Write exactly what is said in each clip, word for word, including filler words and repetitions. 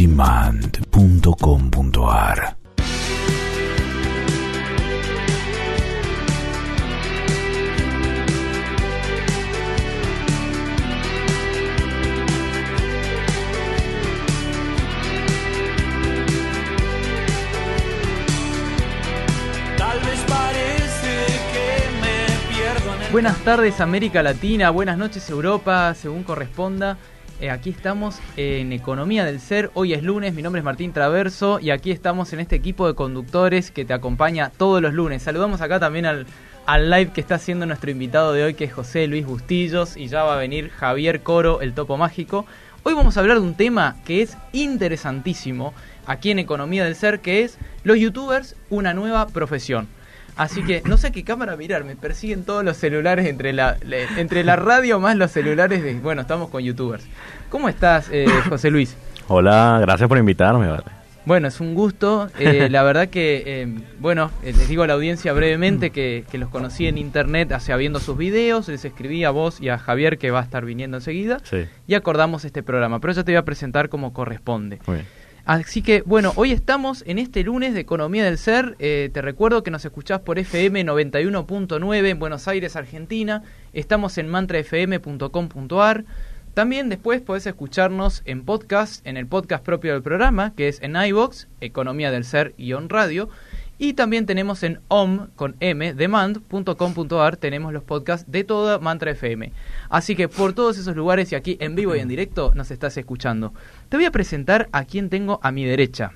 demand punto com punto a r. Buenas tardes América Latina, buenas noches Europa, según corresponda. Eh, aquí estamos en Economía del Ser, hoy es lunes, mi nombre es Martín Traverso y aquí estamos en este equipo de conductores que te acompaña todos los lunes. Saludamos acá también al, al live que está haciendo nuestro invitado de hoy, que es José Luis Bustillos, y ya va a venir Javier Coro, el Topo Mágico. Hoy vamos a hablar de un tema que es interesantísimo aquí en Economía del Ser, que es los youtubers, una nueva profesión. Así que no sé a qué cámara mirar, me persiguen todos los celulares entre la, le, entre la radio más los celulares de... Bueno, estamos con youtubers. ¿Cómo estás, eh, José Luis? Hola, gracias por invitarme, vale. Bueno, es un gusto. Eh, la verdad que, eh, bueno, eh, les digo a la audiencia brevemente que, que los conocí en internet, hacia viendo sus videos, les escribí a vos y a Javier, que va a estar viniendo enseguida, sí. Y acordamos este programa, pero yo te voy a presentar como corresponde. Muy bien. Así que, bueno, hoy estamos en este lunes de Economía del Ser. Eh, te recuerdo que nos escuchás por F M noventa y uno punto nueve en Buenos Aires, Argentina. Estamos en mantra f m punto com punto a r. También después podés escucharnos en podcast, en el podcast propio del programa, que es en iVoox, Economía del Ser-radio. Y también tenemos en om, con m, demand punto com punto a r, tenemos los podcasts de toda Mantra F M. Así que por todos esos lugares y aquí en vivo y en directo nos estás escuchando. Te voy a presentar a quien tengo a mi derecha.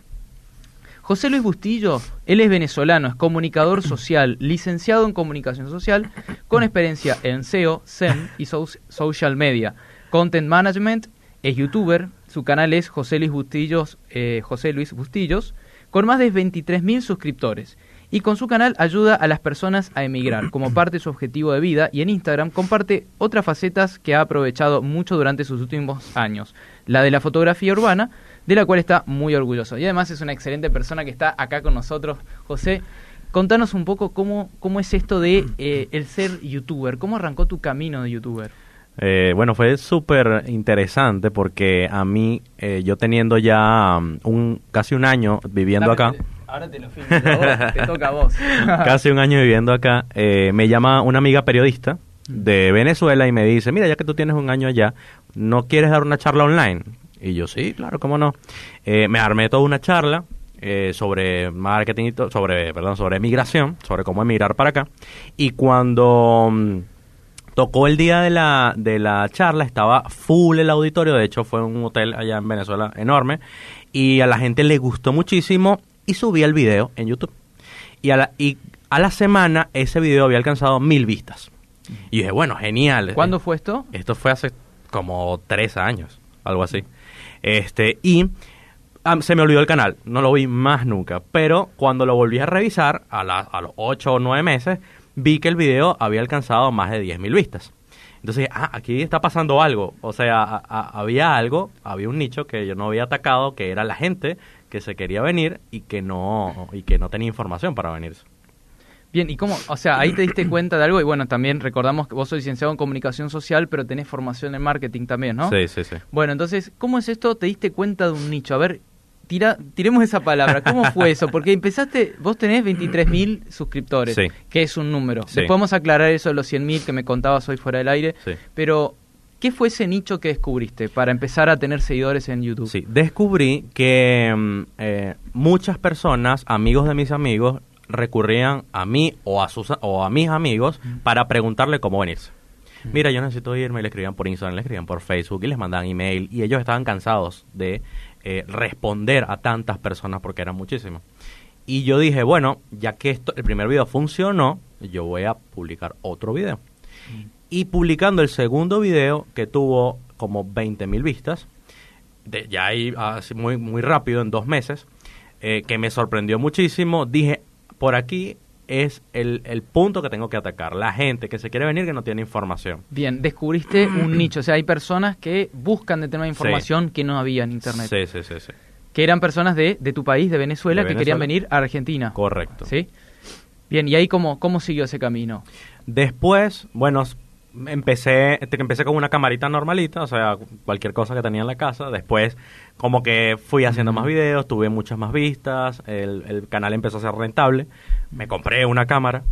José Luis Bustillo, él es venezolano, es comunicador social, licenciado en comunicación social, con experiencia en S E O, S E M y so- social media, content management, es youtuber, su canal es José Luis Bustillos, eh, José Luis Bustillos, con más de veintitrés mil suscriptores, y con su canal ayuda a las personas a emigrar como parte de su objetivo de vida, y en Instagram comparte otras facetas que ha aprovechado mucho durante sus últimos años, la de la fotografía urbana, de la cual está muy orgulloso, y además es una excelente persona que está acá con nosotros. José, contanos un poco cómo, cómo es esto de eh, el ser youtuber, cómo arrancó tu camino de youtuber. Eh, bueno, fue súper interesante porque a mí, eh, yo teniendo ya um, un casi un año viviendo Dame, acá... Te, ahora te lo filmo, vos, te toca a vos. Casi un año viviendo acá, eh, me llama una amiga periodista de Venezuela y me dice, mira, ya que tú tienes un año allá, ¿no quieres dar una charla online? Y yo, sí, claro, cómo no. Eh, me armé toda una charla eh, sobre marketing, y to- sobre, perdón, sobre migración, sobre cómo emigrar para acá. Y cuando... Um, tocó el día de la de la charla, estaba full el auditorio, de hecho fue un hotel allá en Venezuela enorme, y a la gente le gustó muchísimo y subí el video en YouTube. Y a la, y a la semana ese video había alcanzado mil vistas. Y dije, bueno, genial. ¿Cuándo fue esto? Esto fue hace como tres años, algo así. Este, y um, se me olvidó el canal, no lo vi más nunca, pero cuando lo volví a revisar, a, la, a los ocho o nueve meses, vi que el video había alcanzado más de diez mil vistas. Entonces, ah, aquí está pasando algo. O sea, a, a, había algo, había un nicho que yo no había atacado, que era la gente que se quería venir y que no y que no tenía información para venirse. Bien, ¿y cómo? O sea, ahí te diste cuenta de algo, y bueno, también recordamos que vos sos licenciado en comunicación social, pero tenés formación en marketing también, ¿no? Sí, sí, sí. Bueno, entonces, ¿cómo es esto? ¿Te diste cuenta de un nicho? A ver, tira, tiremos esa palabra. ¿Cómo fue eso? Porque empezaste, vos tenés veintitrés mil suscriptores, sí, que es un número. Sí. Después vamos a aclarar eso de los cien mil que me contabas hoy fuera del aire, Sí. pero... ¿qué fue ese nicho que descubriste para empezar a tener seguidores en YouTube? Sí, descubrí que eh, muchas personas, amigos de mis amigos, recurrían a mí o a sus o a mis amigos mm. para preguntarle cómo venirse. Mm. Mira, yo necesito irme, y le escribían por Instagram, le escribían por Facebook y les mandaban email, y ellos estaban cansados de eh, responder a tantas personas porque eran muchísimas. Y yo dije, bueno, ya que esto, el primer video funcionó, yo voy a publicar otro video. Mm. Y publicando el segundo video, que tuvo como veinte mil vistas, de, ya ahí así muy, muy rápido, en dos meses, eh, que me sorprendió muchísimo, dije, por aquí es el, el punto que tengo que atacar, la gente que se quiere venir que no tiene información. Bien, descubriste un nicho, o sea, hay personas que buscan determinada información sí. que no había en internet. Sí, sí, sí, sí. Que eran personas de, de tu país, de Venezuela, de que Venezuela. querían venir a Argentina. Correcto. ¿Sí? Bien, ¿y ahí cómo, cómo siguió ese camino? Después, bueno, empecé empecé con una camarita normalita, o sea, cualquier cosa que tenía en la casa. Después como que fui haciendo más videos, tuve muchas más vistas, el, el canal empezó a ser rentable, me compré una cámara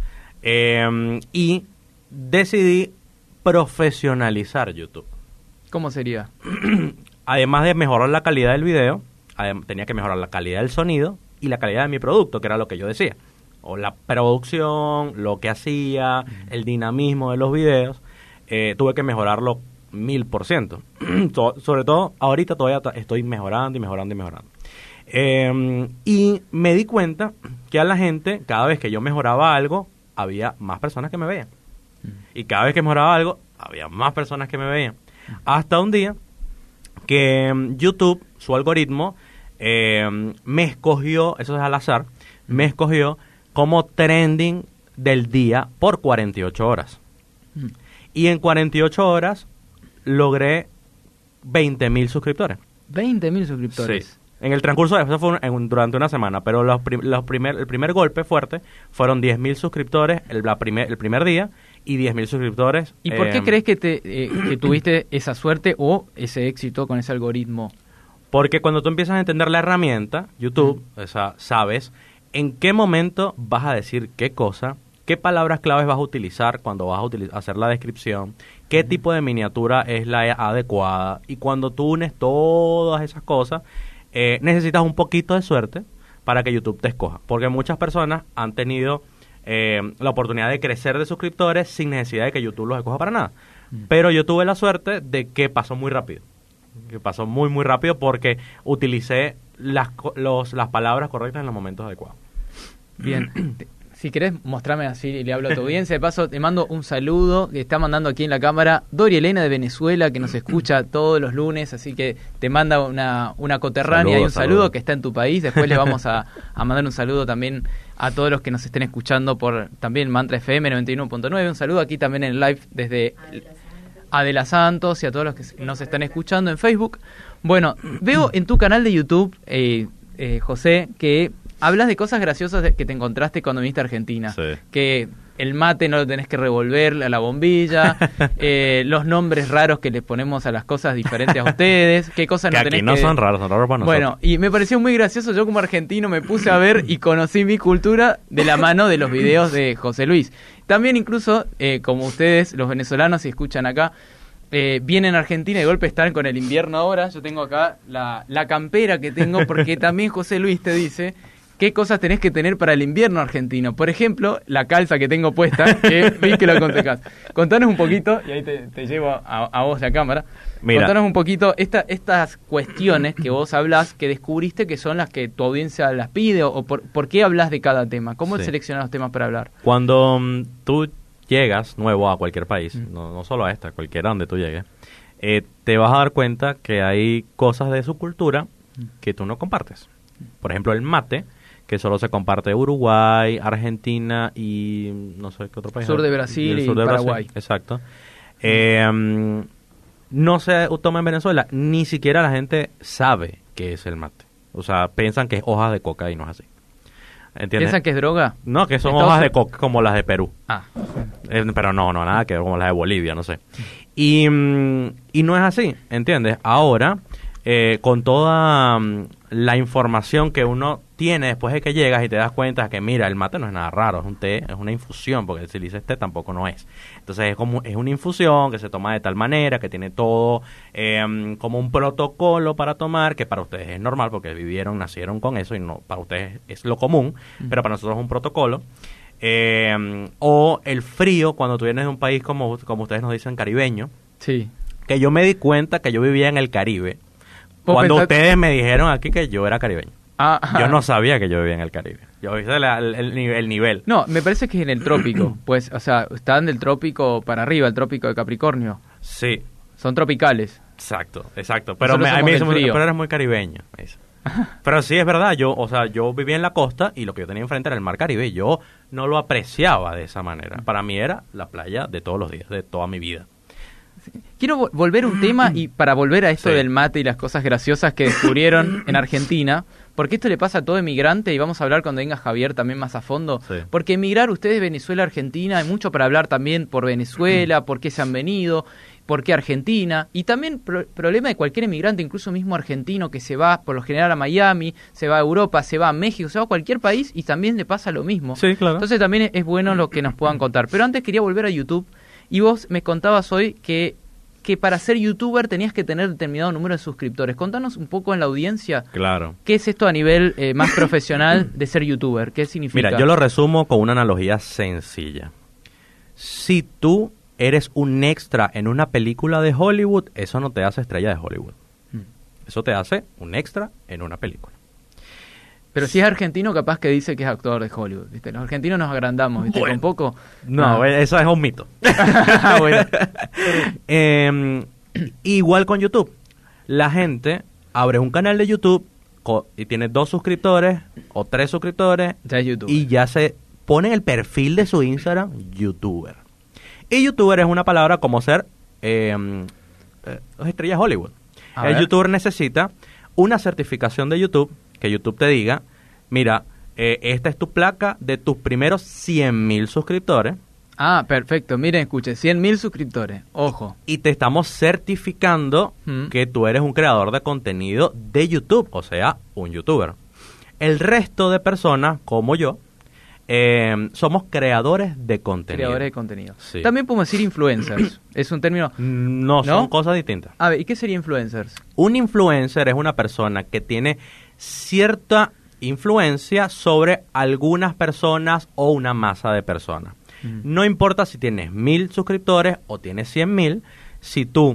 eh, y decidí profesionalizar YouTube. ¿Cómo sería? Además de mejorar la calidad del video, adem- tenía que mejorar la calidad del sonido y la calidad de mi producto, que era lo que yo decía. O la producción, lo que hacía, el dinamismo de los videos, eh, tuve que mejorarlo mil por ciento. Sobre todo, ahorita todavía ta- estoy mejorando y mejorando y mejorando. Eh, y me di cuenta que a la gente, cada vez que yo mejoraba algo, había más personas que me veían. Y cada vez que mejoraba algo, había más personas que me veían. Hasta un día que mm, YouTube, su algoritmo, eh, me escogió, eso es al azar, me escogió como trending del día por cuarenta y ocho horas. Y en cuarenta y ocho horas logré veinte mil suscriptores. veinte mil suscriptores. Sí. En el transcurso de eso fue un- en un- durante una semana, pero los, prim- los primer, el primer golpe fuerte fueron diez mil suscriptores el, la primer, el primer día y diez mil suscriptores. ¿Y por qué eh, crees que, te, eh, que tuviste esa suerte o ese éxito con ese algoritmo? Porque cuando tú empiezas a entender la herramienta, YouTube, o sea, sabes en qué momento vas a decir qué cosa, qué palabras claves vas a utilizar cuando vas a utili- hacer la descripción, qué tipo de miniatura es la adecuada. Y cuando tú unes todas esas cosas, eh, necesitas un poquito de suerte para que YouTube te escoja. Porque muchas personas han tenido eh, la oportunidad de crecer de suscriptores sin necesidad de que YouTube los escoja para nada. Pero yo tuve la suerte de que pasó muy rápido. Que pasó muy, muy rápido porque utilicé las, co- los, las palabras correctas en los momentos adecuados. Bien. Te- Si querés mostrarme así y le hablo a tu audiencia, de paso te mando un saludo que está mandando aquí en la cámara Dori Elena de Venezuela, que nos escucha todos los lunes, así que te manda una, una coterránea Saludo, y un saludo, saludo. que está en tu país. Después le vamos a, a mandar un saludo también a todos los que nos estén escuchando por también Mantra F M noventa y uno punto nueve. Un saludo aquí también en live desde Adela Santos y a todos los que nos están escuchando en Facebook. Bueno, veo en tu canal de YouTube, eh, eh, José, que hablas de cosas graciosas de- que te encontraste cuando viniste a Argentina. Sí. Que el mate no lo tenés que revolver a la bombilla, eh, los nombres raros que le ponemos a las cosas diferentes a ustedes, qué cosas Que no aquí tenés no que... son raros, son raros para nosotros. Bueno, y me pareció muy gracioso, yo como argentino me puse a ver y conocí mi cultura de la mano de los videos de José Luis. También incluso, eh, como ustedes, los venezolanos, si escuchan acá, eh, vienen a Argentina y de golpe están con el invierno ahora. Yo tengo acá la, la campera que tengo porque también José Luis te dice qué cosas tenés que tener para el invierno argentino. Por ejemplo, la calza que tengo puesta, que vi que lo aconsejás. Contanos un poquito, y ahí te, te llevo a, a vos la cámara. Mira. Contanos un poquito esta, estas cuestiones que vos hablás, que descubriste que son las que tu audiencia las pide, o por, por qué hablas de cada tema. ¿Cómo Sí. seleccionas los temas para hablar? Cuando mm, tú llegas nuevo a cualquier país, no, no solo a esta, cualquiera donde tú llegues, eh, te vas a dar cuenta que hay cosas de su cultura que tú no compartes. Por ejemplo, el mate, que solo se comparte Uruguay, Argentina y no sé qué otro país. Sur de hay. Brasil el sur y de Paraguay. Brasil, exacto. Eh, mm, no se toma en Venezuela, ni siquiera la gente sabe qué es el mate. O sea, piensan que es hojas de coca y no es así. ¿Entiendes? ¿Piensan que es droga? No, que son Estados hojas de Unidos- coca como las de Perú. Ah, Eh, pero no, no, nada que ver como las de Bolivia, no sé. Y, mm, y no es así, ¿entiendes? Ahora, eh, con toda mm, la información que uno tiene después de que llegas y te das cuenta que, mira, el mate no es nada raro, es un té, es una infusión, porque si le dices té tampoco no es. Entonces es como es una infusión que se toma de tal manera, que tiene todo eh, mm, como un protocolo para tomar, que para ustedes es normal porque vivieron, nacieron con eso y no para ustedes es lo común, pero para nosotros es un protocolo. Eh, o el frío cuando tú vienes de un país como, como ustedes nos dicen caribeño, sí. que yo me di cuenta que yo vivía en el Caribe ¿Vos cuando pensás- ustedes me dijeron aquí que yo era caribeño. Ah, Yo no sabía que yo vivía en el Caribe. Yo vi el, el, el nivel- el nivel. No, me parece que es en el trópico. Pues, o sea, están del trópico para arriba, el trópico de Capricornio. Sí, Son tropicales. exacto, exacto. Pero Nosotros me, a mí somos me del dicen, frío. pero eres muy caribeño. me dicen. Pero sí, es verdad, yo, o sea, yo vivía en la costa y lo que yo tenía enfrente era el mar Caribe y yo no lo apreciaba de esa manera. Para mí era la playa de todos los días, de toda mi vida. Quiero vo- volver a un tema y para volver a esto Sí. del mate y las cosas graciosas que descubrieron en Argentina, porque esto le pasa a todo emigrante y vamos a hablar cuando venga Javier también más a fondo, Sí. porque emigrar ustedes Venezuela, Argentina, hay mucho para hablar también por Venezuela, por qué se han venido, ¿Por qué Argentina? Y también pro- problema de cualquier emigrante, incluso mismo argentino, que se va por lo general a Miami, se va a Europa, se va a México, se va a cualquier país y también le pasa lo mismo. Sí, claro. Entonces también es bueno lo que nos puedan contar. Pero antes quería volver a YouTube y vos me contabas hoy que, que para ser youtuber tenías que tener determinado número de suscriptores. Contanos un poco en la audiencia. Claro. ¿Qué es esto a nivel eh, más profesional de ser youtuber? ¿Qué significa? Mira, yo lo resumo con una analogía sencilla. Si tú eres un extra en una película de Hollywood, eso no te hace estrella de Hollywood. Mm. Eso te hace un extra en una película. Pero si es argentino, capaz que dice que es actor de Hollywood, ¿viste? Los argentinos nos agrandamos, ¿viste? Bueno. Con poco... No, Ah. eso es un mito. Bueno. Eh, igual con YouTube. La gente abre un canal de YouTube co- y tiene dos suscriptores o tres suscriptores Ya es youtuber. y ya se pone en el perfil de su Instagram youtuber. Y youtuber es una palabra como ser eh, eh, estrella de Hollywood. A El ver. youtuber necesita una certificación de YouTube, que YouTube te diga, mira, eh, esta es tu placa de tus primeros cien mil suscriptores Ah, perfecto. Miren, escuche, cien mil suscriptores. Ojo. y te estamos certificando Mm. que tú eres un creador de contenido de YouTube, o sea, un youtuber. El resto de personas, como yo, eh, somos creadores de contenido. Creadores de contenido. Sí. También podemos decir influencers. Es un término... No, son ¿No? cosas distintas. A ver, ¿y qué sería influencers? Un influencer es una persona que tiene cierta influencia sobre algunas personas o una masa de personas. Mm. No importa si tienes mil suscriptores o tienes cien mil, si tú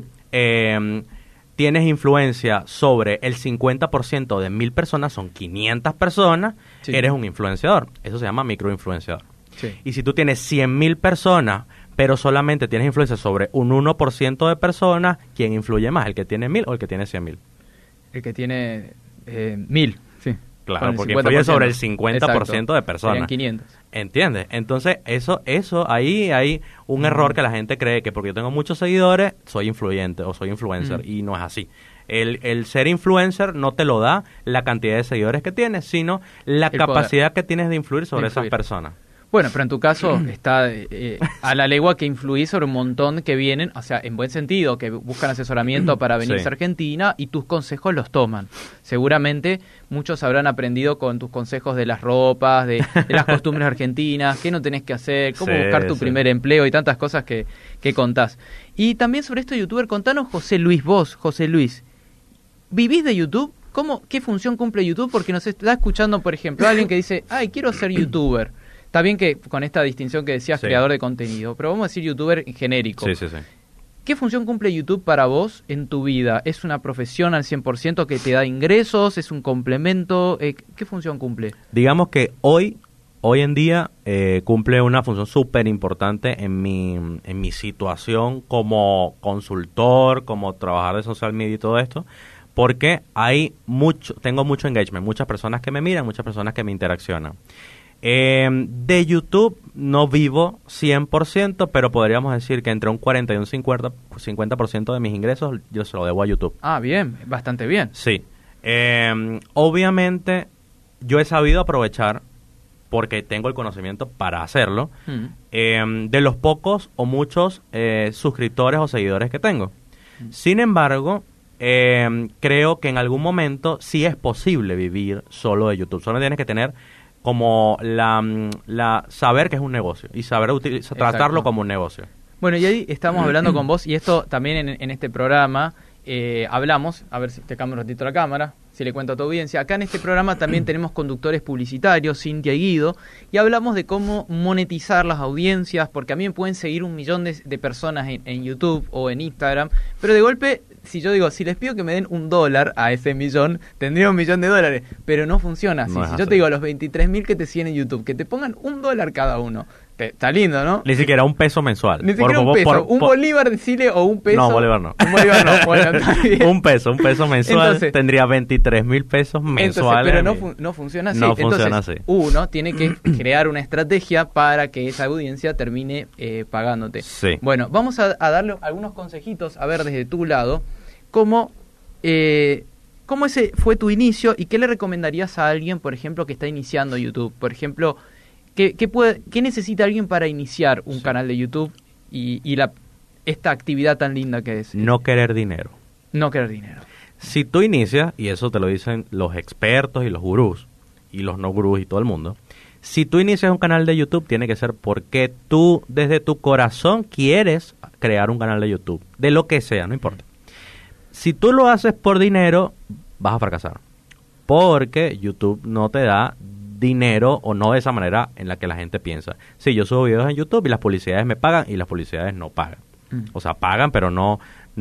eh, tienes influencia sobre el cincuenta por ciento de mil personas, son quinientas personas, Sí. eres un influenciador. Eso se llama microinfluenciador. Sí. Y si tú tienes cien mil personas, pero solamente tienes influencia sobre un uno por ciento de personas, ¿quién influye más? ¿El que tiene mil o el que tiene cien mil? El que tiene eh, mil. Sí. Claro, Con el porque cincuenta por influye ciento. sobre el cincuenta por ciento Exacto. de personas. Serían quinientos. ¿Entiendes? Entonces, eso, eso, ahí hay un error que la gente cree que porque yo tengo muchos seguidores, soy influyente o soy influencer, Mm. y no es así. El, el ser influencer no te lo da la cantidad de seguidores que tienes, sino la El capacidad que tienes de influir sobre De esas influir. personas. Bueno, pero en tu caso está eh, a la legua que influís sobre un montón que vienen, o sea, en buen sentido, que buscan asesoramiento para venirse Sí. a Argentina y tus consejos los toman. Seguramente muchos habrán aprendido con tus consejos de las ropas, de, de las costumbres argentinas, qué no tenés que hacer, cómo Sí, buscar tu sí. primer empleo y tantas cosas que, que contás. Y también sobre esto, youtuber, contanos, José Luis, vos, José Luis, ¿vivís de YouTube? ¿Cómo, ¿Qué función cumple YouTube? Porque nos está escuchando, por ejemplo, alguien que dice, ay, quiero ser youtuber. Está bien que con esta distinción que decías, Sí. creador de contenido, pero vamos a decir youtuber en genérico. Sí, sí, sí. ¿Qué función cumple YouTube para vos en tu vida? ¿Es una profesión al cien por ciento que te da ingresos? ¿Es un complemento? Eh, ¿Qué función cumple? Digamos que hoy, hoy en día, eh, cumple una función súper importante en mi, en mi situación como consultor, como trabajador de social media y todo esto, porque hay mucho, tengo mucho engagement, muchas personas que me miran, muchas personas que me interaccionan. Eh, de YouTube no vivo cien por ciento, pero podríamos decir que entre un cuarenta y un cincuenta por ciento de mis ingresos yo se lo debo a YouTube. Ah, bien, bastante bien. Sí. Eh, obviamente yo he sabido aprovechar, porque tengo el conocimiento para hacerlo, Mm. eh, de los pocos o muchos eh, suscriptores o seguidores que tengo. Mm. Sin embargo, eh, creo que en algún momento sí es posible vivir solo de YouTube. Solo tienes que tener como la, mm, la saber que es un negocio y saber utilizar, Exacto. tratarlo como un negocio. Bueno, y ahí estamos hablando con vos, y esto también en, en este programa eh, hablamos, a ver si te cambio un ratito la cámara, si le cuento a tu audiencia. Acá en este programa también tenemos conductores publicitarios, Cintia y Guido, y hablamos de cómo monetizar las audiencias, porque a mí me pueden seguir un millón de, de personas en, en YouTube o en Instagram, pero de golpe, si yo digo, si les pido que me den un dólar a ese millón, tendría un millón de dólares, pero no funciona así. No es Si yo así. te digo a los veintitrés mil que te siguen en YouTube, que te pongan un dólar cada uno, te- está lindo, ¿no? Ni siquiera un peso mensual. Ni Por- siquiera un por- peso, por- un por- bolívar de Chile o un peso. No, bolívar no. Un bolívar no, bueno, está bien. un peso, un peso mensual, Entonces- tendría veintitrés mil pesos Entonces, mensuales. pero no, a mí. fun- no funciona así. No Entonces, funciona así. uno tiene que crear una estrategia para que esa audiencia termine eh, pagándote. Sí. Bueno, vamos a, a darle algunos consejitos, a ver desde tu lado, cómo, eh, cómo ese fue tu inicio y qué le recomendarías a alguien, por ejemplo, que está iniciando YouTube. Por ejemplo, ¿qué, qué, puede, qué necesita alguien para iniciar un Sí. canal de YouTube? Y, y la esta actividad tan linda que es? No querer dinero. No querer dinero. Si tú inicias, y eso te lo dicen los expertos y los gurús, y los no gurús y todo el mundo, si tú inicias un canal de YouTube, tiene que ser porque tú, desde tu corazón, quieres crear un canal de YouTube, de lo que sea, no importa. Si tú lo haces por dinero, vas a fracasar, porque YouTube no te da dinero, o no de esa manera en la que la gente piensa. Sí, yo subo videos en YouTube y las publicidades me pagan, y las publicidades no pagan. Mm. O sea, pagan, pero no,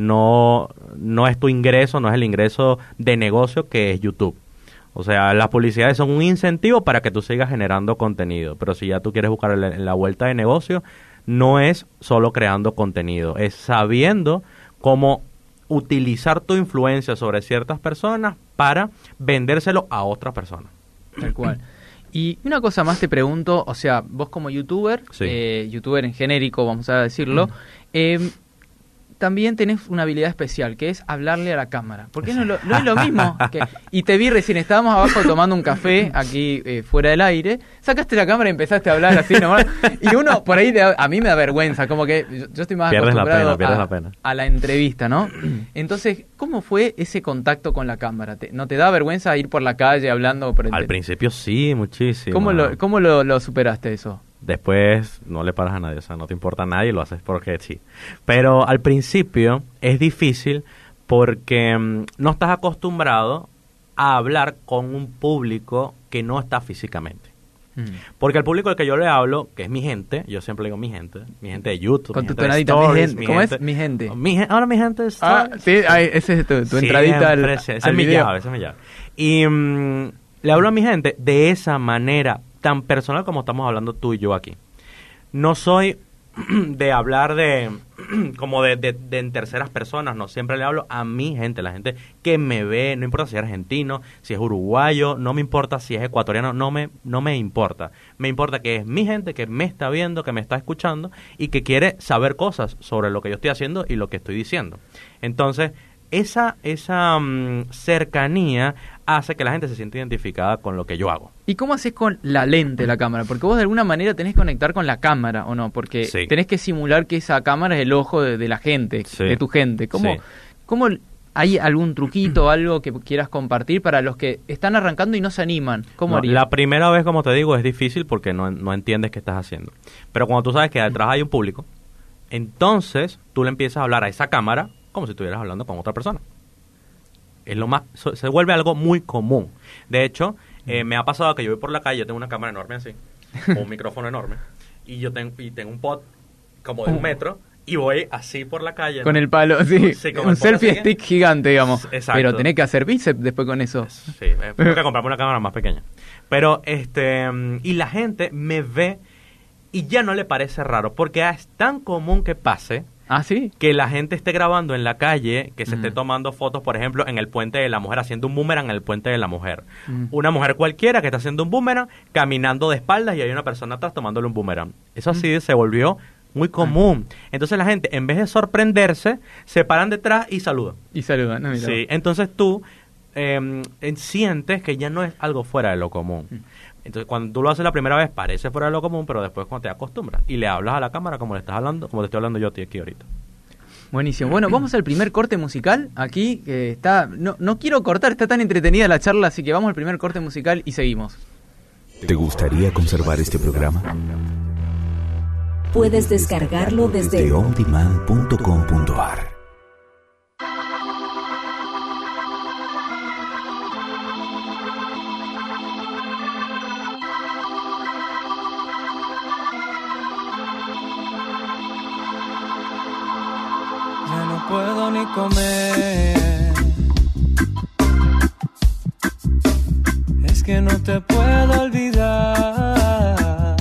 no, no es tu ingreso, no es el ingreso de negocio que es YouTube. O sea, las publicidades son un incentivo para que tú sigas generando contenido, pero si ya tú quieres buscar la, la vuelta de negocio, no es solo creando contenido, es sabiendo cómo utilizar tu influencia sobre ciertas personas para vendérselo a otras personas. Tal cual. Y una cosa más te pregunto, o sea, vos como youtuber, sí. eh, youtuber en genérico, vamos a decirlo, mm. eh, también tenés una habilidad especial, que es hablarle a la cámara. Porque no, lo, no es lo mismo. Que, y te vi recién, estábamos abajo tomando un café, aquí eh, fuera del aire, sacaste la cámara y empezaste a hablar así nomás. Y uno, por ahí, de, a mí me da vergüenza, como que yo, yo estoy más pierdes acostumbrado la pena, pierdes a, la pena. a la entrevista, ¿no? Entonces, ¿cómo fue ese contacto con la cámara? ¿Te, ¿No te da vergüenza ir por la calle hablando? Por el Al principio sí, muchísimo. ¿Cómo, lo, cómo lo, lo superaste eso? Después no le paras a nadie, o sea, no te importa a nadie, lo haces porque sí. Pero al principio es difícil porque mmm, no estás acostumbrado a hablar con un público que no está físicamente. Mm. Porque el público al que yo le hablo, que es mi gente, yo siempre digo mi gente, mi gente de YouTube, con mi tu gente de entradita, stories, mi gente, mi ¿cómo gente, es? Mi gente. Mi, ahora mi gente es... Ah, sí, ay, ese es tu, tu entradita al, ese, ese al es mi video. llave, ese es mi llave. Y mmm, le hablo a mi gente de esa manera tan personal como estamos hablando tú y yo aquí. No soy de hablar de como de, de, de en terceras personas, no, siempre le hablo a mi gente, la gente que me ve, no importa si es argentino, si es uruguayo, no me importa si es ecuatoriano, no me, no me importa. Me importa que es mi gente que me está viendo, que me está escuchando y que quiere saber cosas sobre lo que yo estoy haciendo y lo que estoy diciendo. Entonces, esa, esa um, cercanía hace que la gente se sienta identificada con lo que yo hago. ¿Y cómo haces con la lente de la cámara? Porque vos de alguna manera tenés que conectar con la cámara, ¿o no? Porque sí. tenés que simular que esa cámara es el ojo de, de la gente, sí. de tu gente. ¿Cómo, sí. ¿Cómo hay algún truquito, algo que quieras compartir para los que están arrancando y no se animan? ¿Cómo no, harías? La primera vez, como te digo, es difícil porque no, no entiendes qué estás haciendo. Pero cuando tú sabes que detrás hay un público, entonces tú le empiezas a hablar a esa cámara como si estuvieras hablando con otra persona. Es lo más, se vuelve algo muy común. De hecho, eh, me ha pasado que yo voy por la calle, yo tengo una cámara enorme así, o un micrófono enorme, y yo tengo, y tengo un pod como de un metro, y voy así por la calle. Con ¿no? el palo, sí, sí un selfie stick gigante, digamos. Exacto. Pero tenés que hacer bíceps después con eso. Sí, tengo que comprarme una cámara más pequeña. Pero, este, y la gente me ve y ya no le parece raro, porque es tan común que pase. ¿Ah, sí? Que la gente esté grabando en la calle, que se mm. esté tomando fotos, por ejemplo, en el Puente de la Mujer, haciendo un boomerang en el Puente de la Mujer. Mm. Una mujer cualquiera que está haciendo un boomerang, caminando de espaldas y hay una persona atrás tomándole un boomerang. Eso así mm. se volvió muy común. Entonces la gente, en vez de sorprenderse, se paran detrás y saludan. Y saludan, no, mira. Sí, entonces tú eh, sientes que ya no es algo fuera de lo común. Mm. Entonces, cuando tú lo haces la primera vez, parece fuera de lo común, pero después cuando te acostumbras y le hablas a la cámara como le estás hablando, como te estoy hablando yo a ti aquí ahorita. Buenísimo. Bueno, vamos al primer corte musical aquí, que está... No, no quiero cortar, está tan entretenida la charla, así que vamos al primer corte musical y seguimos. ¿Te gustaría conservar este programa? Puedes descargarlo desde, desde on demand punto com punto a r. Ya no puedo ni comer, es que no te puedo olvidar.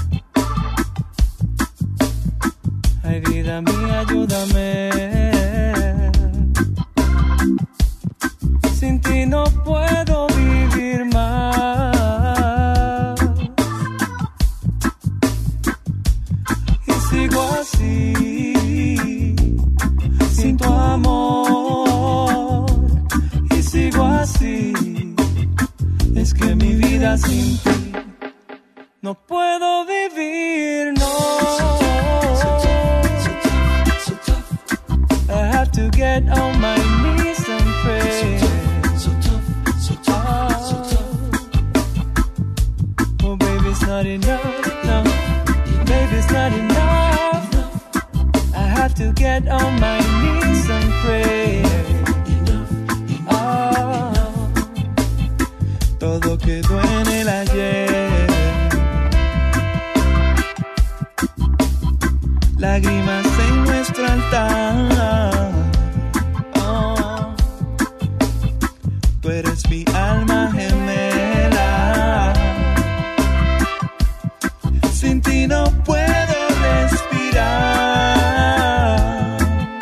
Ay, vida mía, ayúdame, sin ti no puedo vivir más. Y sigo así, sin tu amor, y sigo así. Es que mi vida sin ti no puedo vivir, no. get on my knees and pray. So tough, so tough, so tough. Oh, baby, it's not enough, no. Baby, it's not enough. I have to get on my knees and pray. Oh, todo quedó en el ayer. Lágrimas en nuestro altar. Oh, tú eres mi alma gemela. Sin ti no puedo respirar.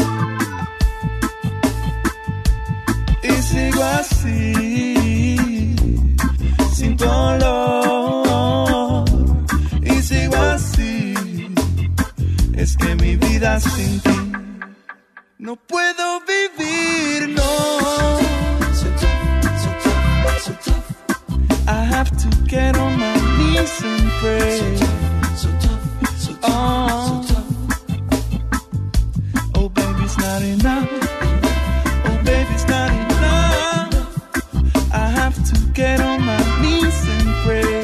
Y sigo así, sin tu olor. Y sigo así. Es que mi vida sin ti no puedo vivir, no. So tough, so tough, so tough. I have to get on my knees and pray. So tough, so tough, oh. So tough. Oh, baby, it's not enough. Oh, baby, it's not enough. I have to get on my knees and pray.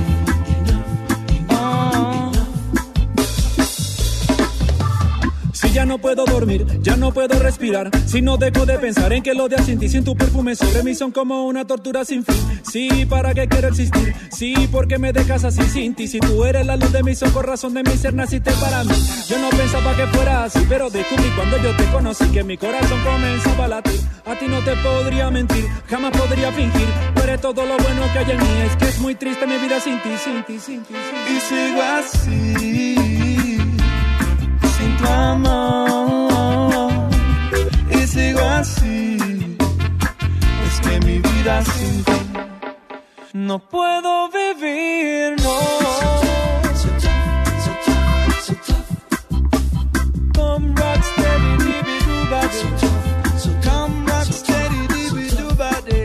Ya no puedo dormir, ya no puedo respirar. Si no dejo de pensar en que los días sin ti, sin tu perfume sobre mí son como una tortura sin fin. Sí, ¿para qué quiero existir? Sí, porque me dejas así sin ti. Si tú eres la luz de mis ojos, razón de mi ser, naciste para mí. Yo no pensaba que fuera así, pero descubrí cuando yo te conocí que mi corazón comenzaba a latir. A ti no te podría mentir, jamás podría fingir. Tú eres todo lo bueno que hay en mí. Es que es muy triste mi vida sin ti, sin ti, sin ti, sin ti. Y sigo así, sin tu amor, y sigo así. Es que mi vida sin ti no puedo vivir, no. So tough, so tough, so tough. Come rock steady, baby, do body. So tough, so tough. Come rock steady, baby, do body.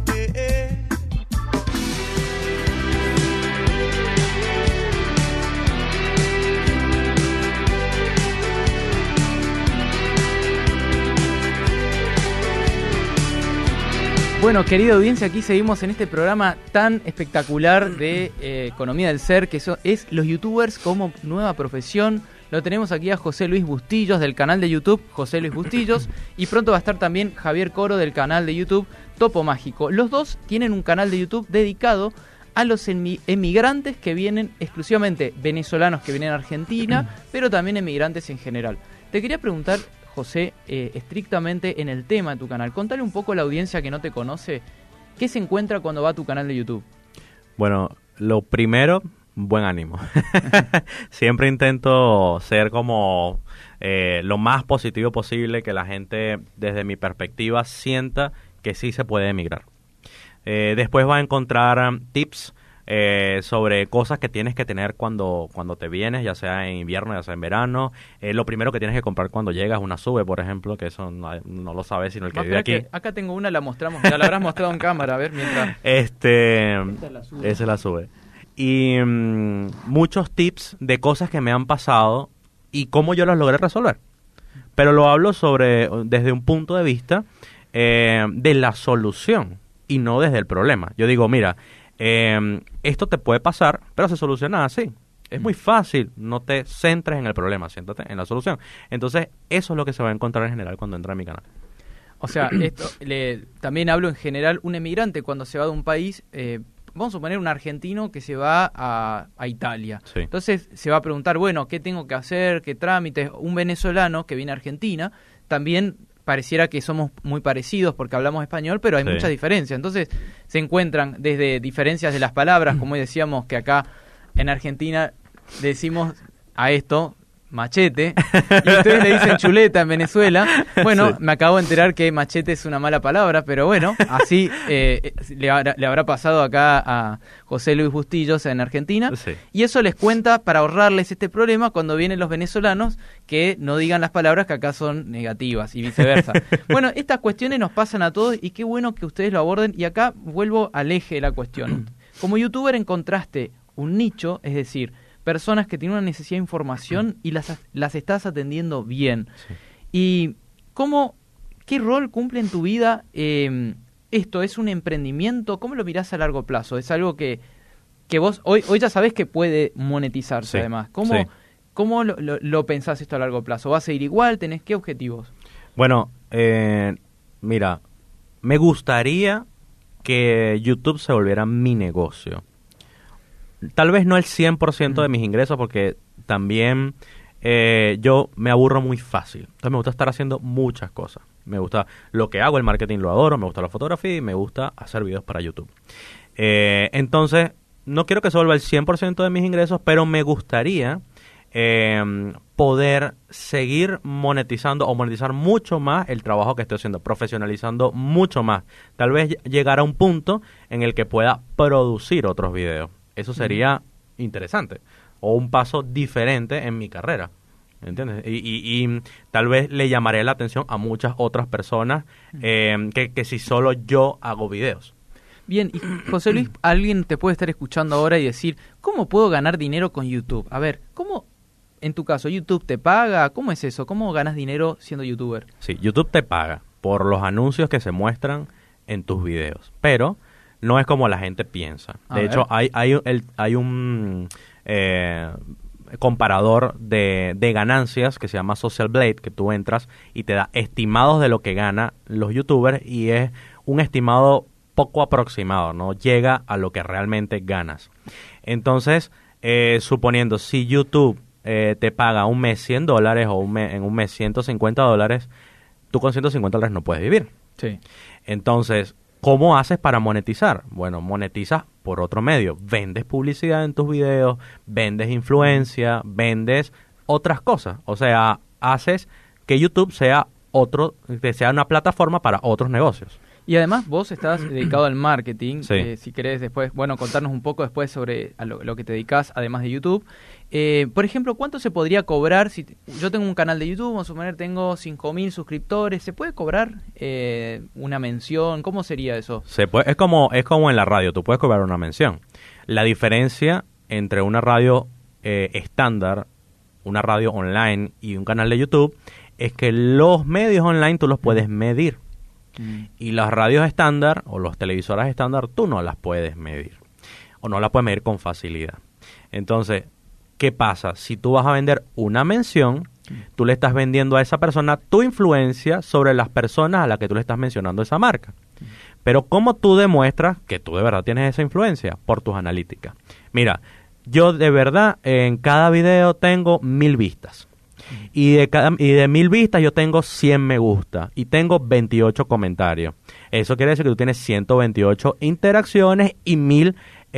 Bueno, querida audiencia, aquí seguimos en este programa tan espectacular de eh, Economía del Ser, que eso es los youtubers como nueva profesión. Lo tenemos aquí a José Luis Bustillos del canal de YouTube José Luis Bustillos, y pronto va a estar también Javier Coro del canal de YouTube Topo Mágico. Los dos tienen un canal de YouTube dedicado a los emigrantes que vienen, exclusivamente venezolanos que vienen a Argentina, pero también emigrantes en general. Te quería preguntar, José, eh, estrictamente en el tema de tu canal, contale un poco a la audiencia que no te conoce, ¿qué se encuentra cuando va a tu canal de YouTube? Bueno, lo primero, buen ánimo. Siempre intento ser como eh, lo más positivo posible, que la gente, desde mi perspectiva, sienta que sí se puede emigrar. Eh, después va a encontrar um, tips Eh, sobre cosas que tienes que tener cuando cuando te vienes, ya sea en invierno, ya sea en verano. Eh, lo primero que tienes que comprar cuando llegas, una sube, por ejemplo, que eso no, no lo sabe sino el que no, vive aquí. Que acá tengo una, la mostramos, ya la habrás mostrado en cámara, a ver, mientras... Este, esa es la sube. Esa es la sube. Y um, muchos tips de cosas que me han pasado y cómo yo las logré resolver. Pero lo hablo sobre desde un punto de vista eh, de la solución y no desde el problema. Yo digo, mira... Eh, esto te puede pasar, pero se soluciona así. Es muy fácil, no te centres en el problema, siéntate en la solución. Entonces, eso es lo que se va a encontrar en general cuando entra a mi canal. O sea, esto le, también hablo en general, un emigrante cuando se va de un país, eh, vamos a suponer un argentino que se va a, a Italia. Sí. Entonces, se va a preguntar, bueno, ¿qué tengo que hacer? ¿Qué trámites? Un venezolano que viene a Argentina también... pareciera que somos muy parecidos porque hablamos español, pero hay sí. muchas diferencias. Entonces se encuentran desde diferencias de las palabras, como decíamos que acá en Argentina decimos a esto machete, y ustedes le dicen chuleta en Venezuela. Bueno, sí. me acabo de enterar que machete es una mala palabra, pero bueno, así eh, le, habrá, le habrá pasado acá a José Luis Bustillos en Argentina, sí. y eso les cuenta para ahorrarles este problema cuando vienen los venezolanos que no digan las palabras que acá son negativas y viceversa. Bueno, estas cuestiones nos pasan a todos y qué bueno que ustedes lo aborden, y acá vuelvo al eje de la cuestión. Como youtuber encontraste un nicho, es decir, personas que tienen una necesidad de información y las, las estás atendiendo bien. Sí. ¿Y cómo, ¿qué rol cumple en tu vida eh, esto? ¿Es un emprendimiento? ¿Cómo lo mirás a largo plazo? ¿Es algo que, que vos hoy, hoy ya sabés que puede monetizarse, Sí, además? ¿Cómo, sí. cómo lo, lo, lo pensás esto a largo plazo? ¿Va a seguir igual? ¿Tenés qué objetivos? Bueno, eh, mira, me gustaría que YouTube se volviera mi negocio. Tal vez no el cien por ciento de mis ingresos, porque también eh, yo me aburro muy fácil. Entonces me gusta estar haciendo muchas cosas. Me gusta lo que hago, el marketing lo adoro, me gusta la fotografía y me gusta hacer videos para YouTube. Eh, entonces, no quiero que se vuelva el cien por ciento de mis ingresos, pero me gustaría eh, poder seguir monetizando o monetizar mucho más el trabajo que estoy haciendo, profesionalizando mucho más. Tal vez llegar a un punto en el que pueda producir otros videos. Eso sería uh-huh. interesante, o un paso diferente en mi carrera, ¿entiendes? Y, y, y tal vez le llamaré la atención a muchas otras personas eh, que, que si solo yo hago videos. Bien, y José Luis, alguien te puede estar escuchando ahora y decir, ¿cómo puedo ganar dinero con YouTube? A ver, ¿cómo, en tu caso, YouTube te paga? ¿Cómo es eso? ¿Cómo ganas dinero siendo youtuber? Sí, YouTube te paga por los anuncios que se muestran en tus videos, pero no es como la gente piensa. A de ver. hecho, hay, hay, el, hay un eh, comparador de, de ganancias que se llama Social Blade, que tú entras y te da estimados de lo que ganan los youtubers, y es un estimado poco aproximado, no llega a lo que realmente ganas. Entonces, eh, suponiendo, si YouTube eh, te paga un mes cien dólares o un mes, en un mes ciento cincuenta dólares, tú con ciento cincuenta dólares no puedes vivir. Sí. Entonces, ¿cómo haces para monetizar? Bueno, monetizas por otro medio. Vendes publicidad en tus videos, vendes influencia, vendes otras cosas. O sea, haces que YouTube sea otro, que sea una plataforma para otros negocios. Y además vos estás dedicado al marketing. Sí. Eh, si querés después, bueno, contarnos un poco después sobre a lo, lo que te dedicas, además de YouTube. Eh, por ejemplo, ¿cuánto se podría cobrar si t- yo tengo un canal de YouTube, vamos a suponer, tengo cinco mil suscriptores? ¿Se puede cobrar eh, una mención? ¿Cómo sería eso? Se puede, es como es como en la radio, tú puedes cobrar una mención. La diferencia entre una radio eh, estándar, una radio online y un canal de YouTube es que los medios online tú los puedes medir. Mm. Y las radios estándar o los televisoras estándar tú no las puedes medir, o no las puedes medir con facilidad. Entonces, ¿qué pasa? Si tú vas a vender una mención, tú le estás vendiendo a esa persona tu influencia sobre las personas a las que tú le estás mencionando esa marca. Pero ¿cómo tú demuestras que tú de verdad tienes esa influencia? Por tus analíticas. Mira, yo de verdad en cada video tengo mil vistas. Y de, cada, y de mil vistas yo tengo cien me gusta y tengo veintiocho comentarios. Eso quiere decir que tú tienes ciento veintiocho interacciones y mil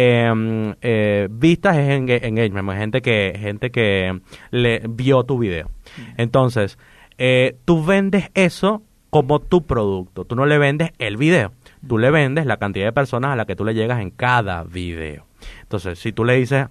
eh, eh, vistas en engagement, gente que gente que le vio tu video. Entonces, eh, tú vendes eso como tu producto. Tú no le vendes el video, tú le vendes la cantidad de personas a las que tú le llegas en cada video. Entonces, si tú le dices,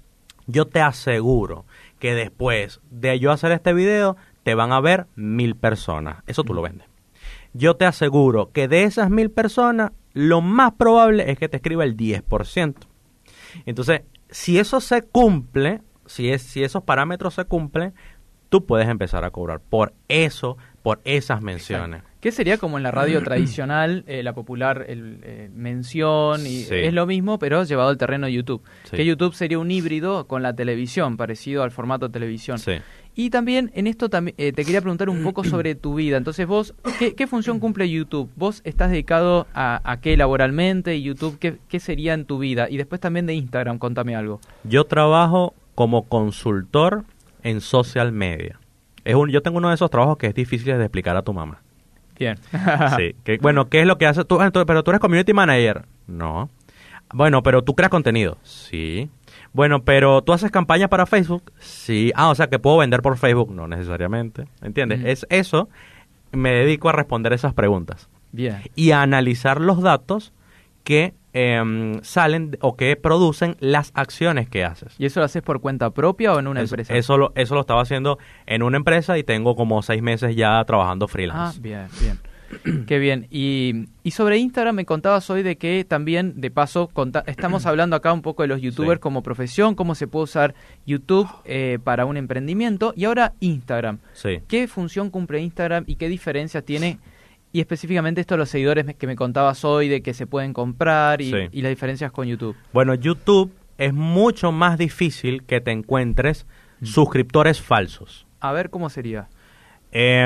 yo te aseguro que después de yo hacer este video, te van a ver mil personas. Eso tú lo vendes. Yo te aseguro que de esas mil personas, lo más probable es que te escriba el diez por ciento. Entonces, si eso se cumple, si, es, si esos parámetros se cumplen, tú puedes empezar a cobrar por eso, por esas menciones. Exacto. ¿Qué sería como en la radio tradicional, eh, la popular el, eh, mención? Y Sí. es lo mismo, pero llevado al terreno de YouTube. Sí. Que YouTube sería un híbrido con la televisión, parecido al formato televisión. Sí. Y también en esto también eh, te quería preguntar un poco sobre tu vida. Entonces vos, ¿qué, qué función cumple YouTube? ¿Vos estás dedicado a, a qué laboralmente? ¿Y YouTube qué, qué sería en tu vida? Y después también de Instagram, contame algo. Yo trabajo como consultor en social media. Es un, yo tengo uno de esos trabajos que es difícil de explicar a tu mamá. Bien. Sí. Que, bueno, ¿qué es lo que haces tú? Pero tú eres community manager. No. Bueno, pero tú creas contenido. Sí. Bueno, pero tú haces campañas para Facebook. Sí. Ah, o sea, que puedo vender por Facebook. No necesariamente. ¿Entiendes? Mm. Es eso. Me dedico a responder esas preguntas Bien. y a analizar los datos que eh, salen o que producen las acciones que haces. ¿Y eso lo haces por cuenta propia o en una Eso, empresa? eso, lo, eso lo estaba haciendo en una empresa y tengo como seis meses ya trabajando Ah, freelance. bien, bien. Qué bien. Y, y sobre Instagram me contabas hoy de que también, de paso, conta- estamos hablando acá un poco de los youtubers Sí. como profesión, cómo se puede usar YouTube eh, para un emprendimiento. Y ahora Instagram. Sí. ¿Qué función cumple Instagram y qué diferencias tiene Y específicamente esto de los seguidores que me contabas hoy, de que se pueden comprar y, Sí. y las diferencias con YouTube. Bueno, YouTube es mucho más difícil que te encuentres mm. suscriptores falsos. A ver, ¿cómo sería? Eh,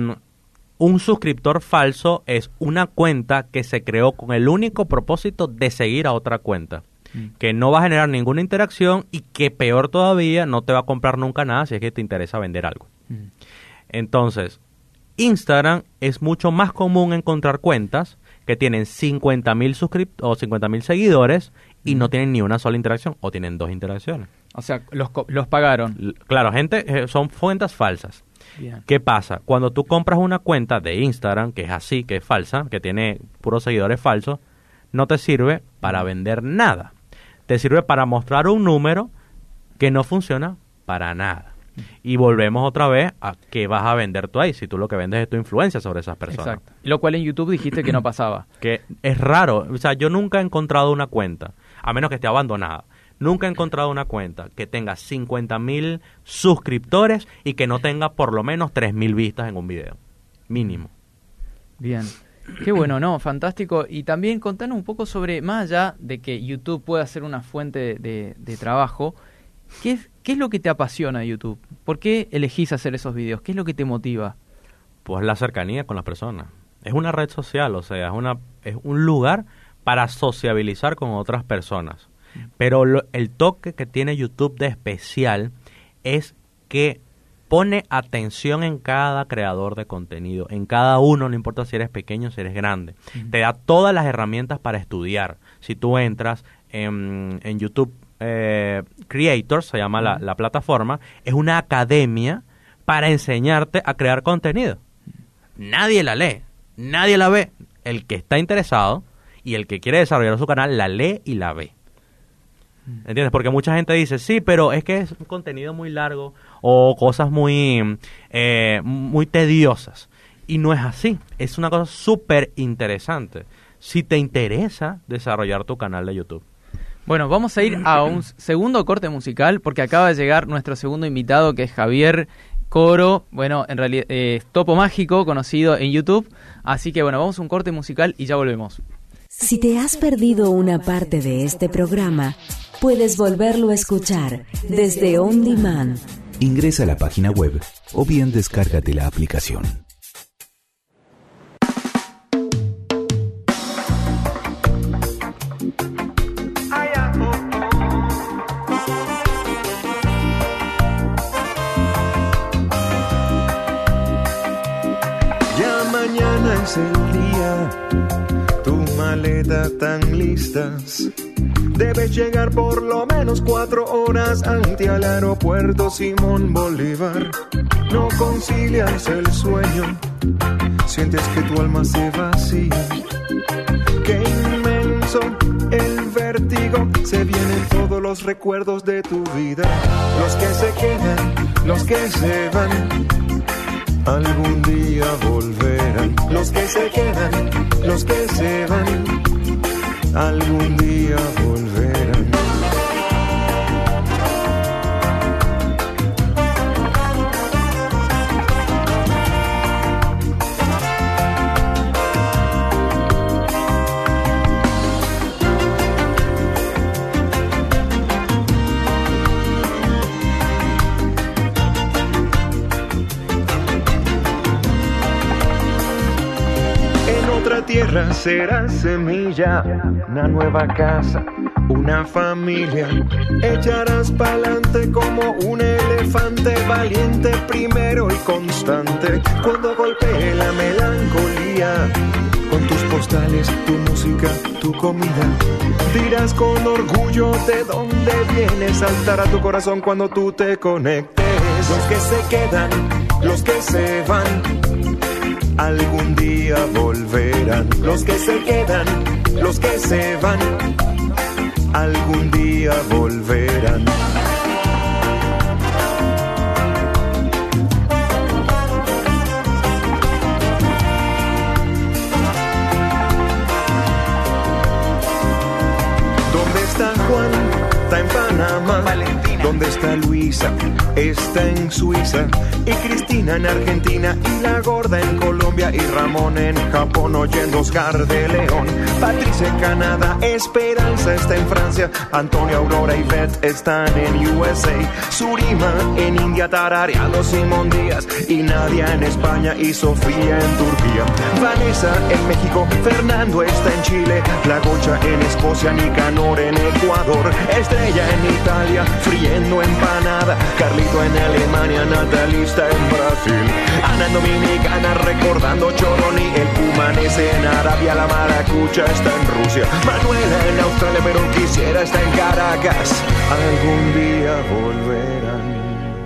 un suscriptor falso es una cuenta que se creó con el único propósito de seguir a otra cuenta. Mm. Que no va a generar ninguna interacción y que peor todavía no te va a comprar nunca nada si es que te interesa vender algo. Mm. Entonces, Instagram es mucho más común encontrar cuentas que tienen cincuenta mil suscript- o cincuenta mil seguidores y no tienen ni una sola interacción o tienen dos interacciones. O sea, los, co- los pagaron. L- Claro, gente, eh, son cuentas falsas. Bien. ¿Qué pasa? Cuando tú compras una cuenta de Instagram, que es así, que es falsa, que tiene puros seguidores falsos, no te sirve para vender nada. Te sirve para mostrar un número que no funciona para nada. Y volvemos otra vez a qué vas a vender tú ahí, si tú lo que vendes es tu influencia sobre esas personas. Exacto. Lo cual en YouTube dijiste que no pasaba. Que es raro. O sea, yo nunca he encontrado una cuenta, a menos que esté abandonada. Nunca he encontrado una cuenta que tenga cincuenta mil suscriptores y que no tenga por lo menos tres mil vistas en un video. Mínimo. Bien. Qué bueno, ¿no? Fantástico. Y también contanos un poco sobre, más allá de que YouTube pueda ser una fuente de, de, de trabajo, ¿qué es, ¿qué es lo que te apasiona de YouTube? ¿Por qué elegís hacer esos videos? ¿Qué es lo que te motiva? Pues la cercanía con las personas. Es una red social, o sea, es, una, es un lugar para sociabilizar con otras personas. Pero lo, el toque que tiene YouTube de especial es que pone atención en cada creador de contenido, en cada uno, no importa si eres pequeño o si eres grande. Uh-huh. Te da todas las herramientas para estudiar. Si tú entras en, en YouTube eh, Creators, se llama uh-huh. la, la plataforma, es una academia para enseñarte a crear contenido. Nadie la lee, nadie la ve. El que está interesado y el que quiere desarrollar su canal la lee y la ve. ¿Entiendes? Porque mucha gente dice, sí, pero es que es un contenido muy largo o cosas muy, eh, muy tediosas. Y no es así. Es una cosa súper interesante. Si te interesa desarrollar tu canal de YouTube. Bueno, vamos a ir a un segundo corte musical porque acaba de llegar nuestro segundo invitado, que es Javier Coro. Bueno, en realidad eh, es Topo Mágico, conocido en YouTube. Así que bueno, vamos a un corte musical y ya volvemos. Si te has perdido una parte de este programa, puedes volverlo a escuchar desde On Demand. Ingresa a la página web o bien descárgate la aplicación. Ya mañana es el día, tu maleta tan listas. Debes llegar por lo menos cuatro horas antes al aeropuerto Simón Bolívar. No concilias el sueño, sientes que tu alma se vacía. Qué inmenso el vértigo, se vienen todos los recuerdos de tu vida. Los que se quedan, los que se van, algún día volverán. Los que se quedan, los que se van, algún día volverán. Tierra será semilla, una nueva casa, una familia. Echarás pa'lante como un elefante, valiente primero y constante. Cuando golpee la melancolía, con tus postales, tu música, tu comida, dirás con orgullo de dónde vienes. Saltará tu corazón cuando tú te conectes. Los que se quedan, los que se van, algún día volverán. Los que se quedan, los que se van, algún día volverán. ¿Dónde está Juan? está en Panamá. Valentina. ¿Dónde está Luisa? Está en Suiza. Y Cristina en Argentina. Y la gorda en Colombia. Y Ramón en Japón oyendo Oscar de León. Patricia en Canadá. Esperanza está en Francia. Antonio, Aurora y Beth están en U S A. Surima en India tarareando Simón Díaz. Y Nadia en España y Sofía en Turquía. Vanessa en México. Fernando está en Chile. La Gocha en Escocia. Nicanor en Ecuador. Estrella en Italia. Friendo empanada. Carlito en Alemania. Natalista en Brasil. Ana en Dominicana recordando Choroni. El Cumanese en Arabia. La Maracucha está en Rusia. Manuela en Australia pero quisiera estar en Caracas. Algún día volverán.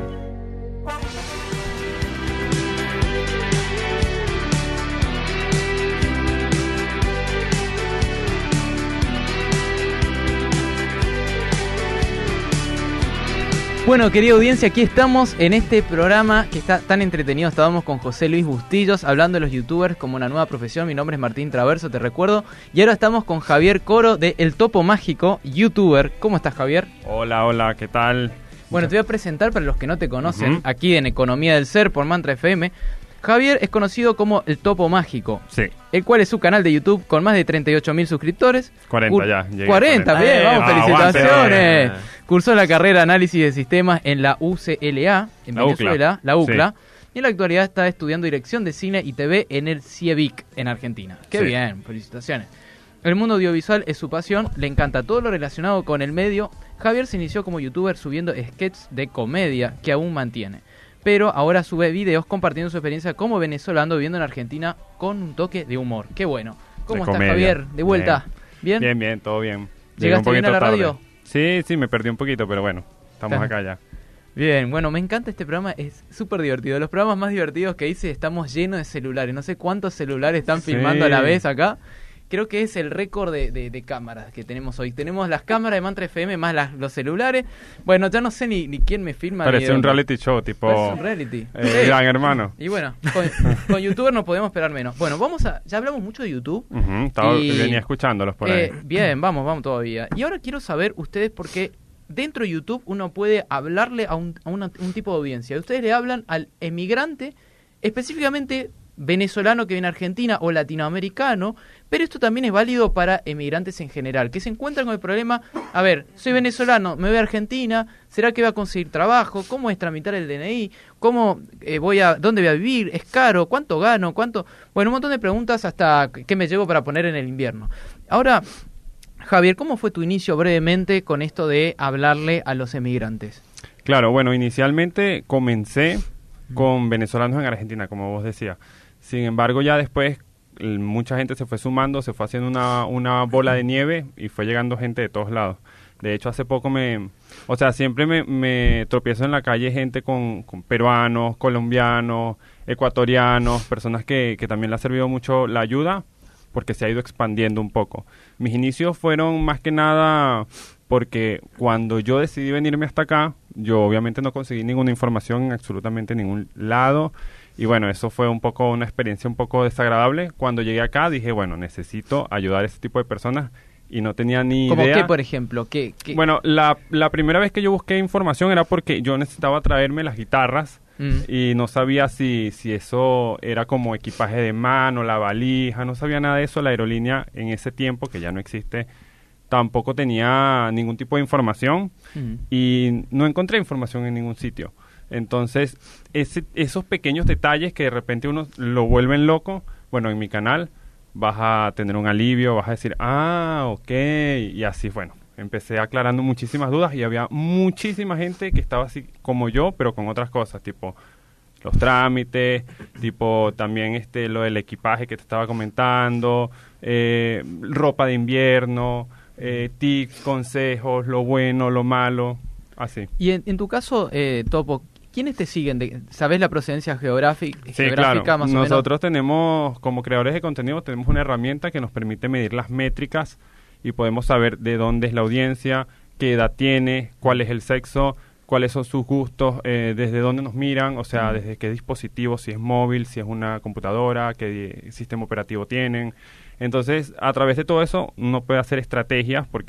Bueno, querida audiencia, aquí estamos en este programa que está tan entretenido. Estábamos con José Luis Bustillos hablando de los youtubers como una nueva profesión. Mi nombre es Martín Traverso, te recuerdo. Y ahora estamos con Javier Coro de El Topo Mágico, youtuber. ¿Cómo estás, Javier? Hola, hola, ¿qué tal? Bueno, te voy a presentar para los que no te conocen, Uh-huh. aquí en Economía del Ser por Mantra F M. Javier es conocido como El Topo Mágico, Sí. el cual es su canal de YouTube con más de treinta y ocho mil suscriptores. cuarenta Cur- ya, llegué a cuarenta, cuarenta. bien, Eh, vamos, aguante. felicitaciones. Eh. Cursó la carrera de Análisis de Sistemas en la U C L A, en La Venezuela, UCLA. la U C L A. Sí. Y en la actualidad está estudiando Dirección de Cine y T V en el CIEVIC, en Argentina. Qué Sí. bien, felicitaciones. El mundo audiovisual es su pasión, le encanta todo lo relacionado con el medio. Javier se inició como youtuber subiendo sketches de comedia que aún mantiene. Pero ahora sube videos compartiendo su experiencia como venezolano viviendo en Argentina con un toque de humor. Qué bueno. ¿Cómo De estás, comedia. Javier? De vuelta. ¿Bien? Bien, bien, todo bien. Llegué ¿Llegaste un bien a poquito la tarde. radio? Sí, sí, me perdí un poquito, pero bueno, estamos Está. acá ya. Bien, bueno, me encanta este programa, es súper divertido. Los programas más divertidos que hice, estamos llenos de celulares. No sé cuántos celulares están Sí. filmando a la vez acá. Creo que es el récord de, de, de cámaras que tenemos hoy. Tenemos las cámaras de Mantra F M más las, los celulares. Bueno, ya no sé ni, ni quién me filma. ni Parece de un dónde. reality show, tipo... Parece un reality. eh, Sí. Gran Hermano. Y bueno, con, con youtuber no podemos esperar menos. Bueno, vamos a... Ya hablamos mucho de YouTube. Ujú, estaba- Y- venía escuchándolos por ahí. Eh, bien, vamos, vamos todavía. Y ahora quiero saber ustedes por qué dentro de YouTube uno puede hablarle a un, a una- un tipo de audiencia. Ustedes le hablan al emigrante, específicamente venezolano que viene a Argentina o latinoamericano, pero esto también es válido para emigrantes en general, que se encuentran con el problema, a ver, soy venezolano, me voy a Argentina, ¿será que voy a conseguir trabajo? ¿Cómo es tramitar el D N I? ¿Cómo eh, voy a, dónde voy a vivir? ¿Es caro? ¿Cuánto gano? ¿Cuánto? Bueno, un montón de preguntas hasta qué me llevo para poner en el invierno. Ahora, Javier, ¿cómo fue tu inicio brevemente con esto de hablarle a los emigrantes? Claro, bueno, inicialmente comencé con venezolanos en Argentina, como vos decías. Sin embargo, ya después l- mucha gente se fue sumando, se fue haciendo una, una bola de nieve y fue llegando gente de todos lados. De hecho, hace poco me... O sea, siempre me, me tropiezo en la calle gente con, con peruanos, colombianos, ecuatorianos, personas que, que también le ha servido mucho la ayuda porque se ha ido expandiendo un poco. Mis inicios fueron más que nada porque cuando yo decidí venirme hasta acá, yo obviamente no conseguí ninguna información en absolutamente ningún lado. Y bueno, eso fue un poco una experiencia un poco desagradable. Cuando llegué acá dije, bueno, necesito ayudar a este tipo de personas y no tenía ni ¿Cómo idea. qué, por ejemplo? ¿Qué, qué? Bueno, la, la primera vez que yo busqué información era porque yo necesitaba traerme las guitarras Mm. y no sabía si, si eso era como equipaje de mano, la valija, no sabía nada de eso. La aerolínea en ese tiempo, que ya no existe, tampoco tenía ningún tipo de información Mm. y no encontré información en ningún sitio. Entonces, ese, esos pequeños detalles que de repente uno lo vuelven loco, bueno, en mi canal vas a tener un alivio, vas a decir, ah, ok, y así, bueno, empecé aclarando muchísimas dudas y había muchísima gente que estaba así como yo, pero con otras cosas, tipo los trámites, tipo también este lo del equipaje que te estaba comentando, eh, ropa de invierno, eh, tips, consejos, lo bueno, lo malo, así. Y en, en tu caso, eh, Topo, ¿quiénes te siguen? De, ¿Sabés la procedencia geográfica, Sí, geográfica claro. más o menos? Nosotros tenemos, como creadores de contenido, tenemos una herramienta que nos permite medir las métricas y podemos saber de dónde es la audiencia, qué edad tiene, cuál es el sexo, cuáles son sus gustos, eh, desde dónde nos miran, o sea, desde qué dispositivo, si es móvil, si es una computadora, qué sistema operativo tienen. Entonces, a través de todo eso, uno puede hacer estrategias porque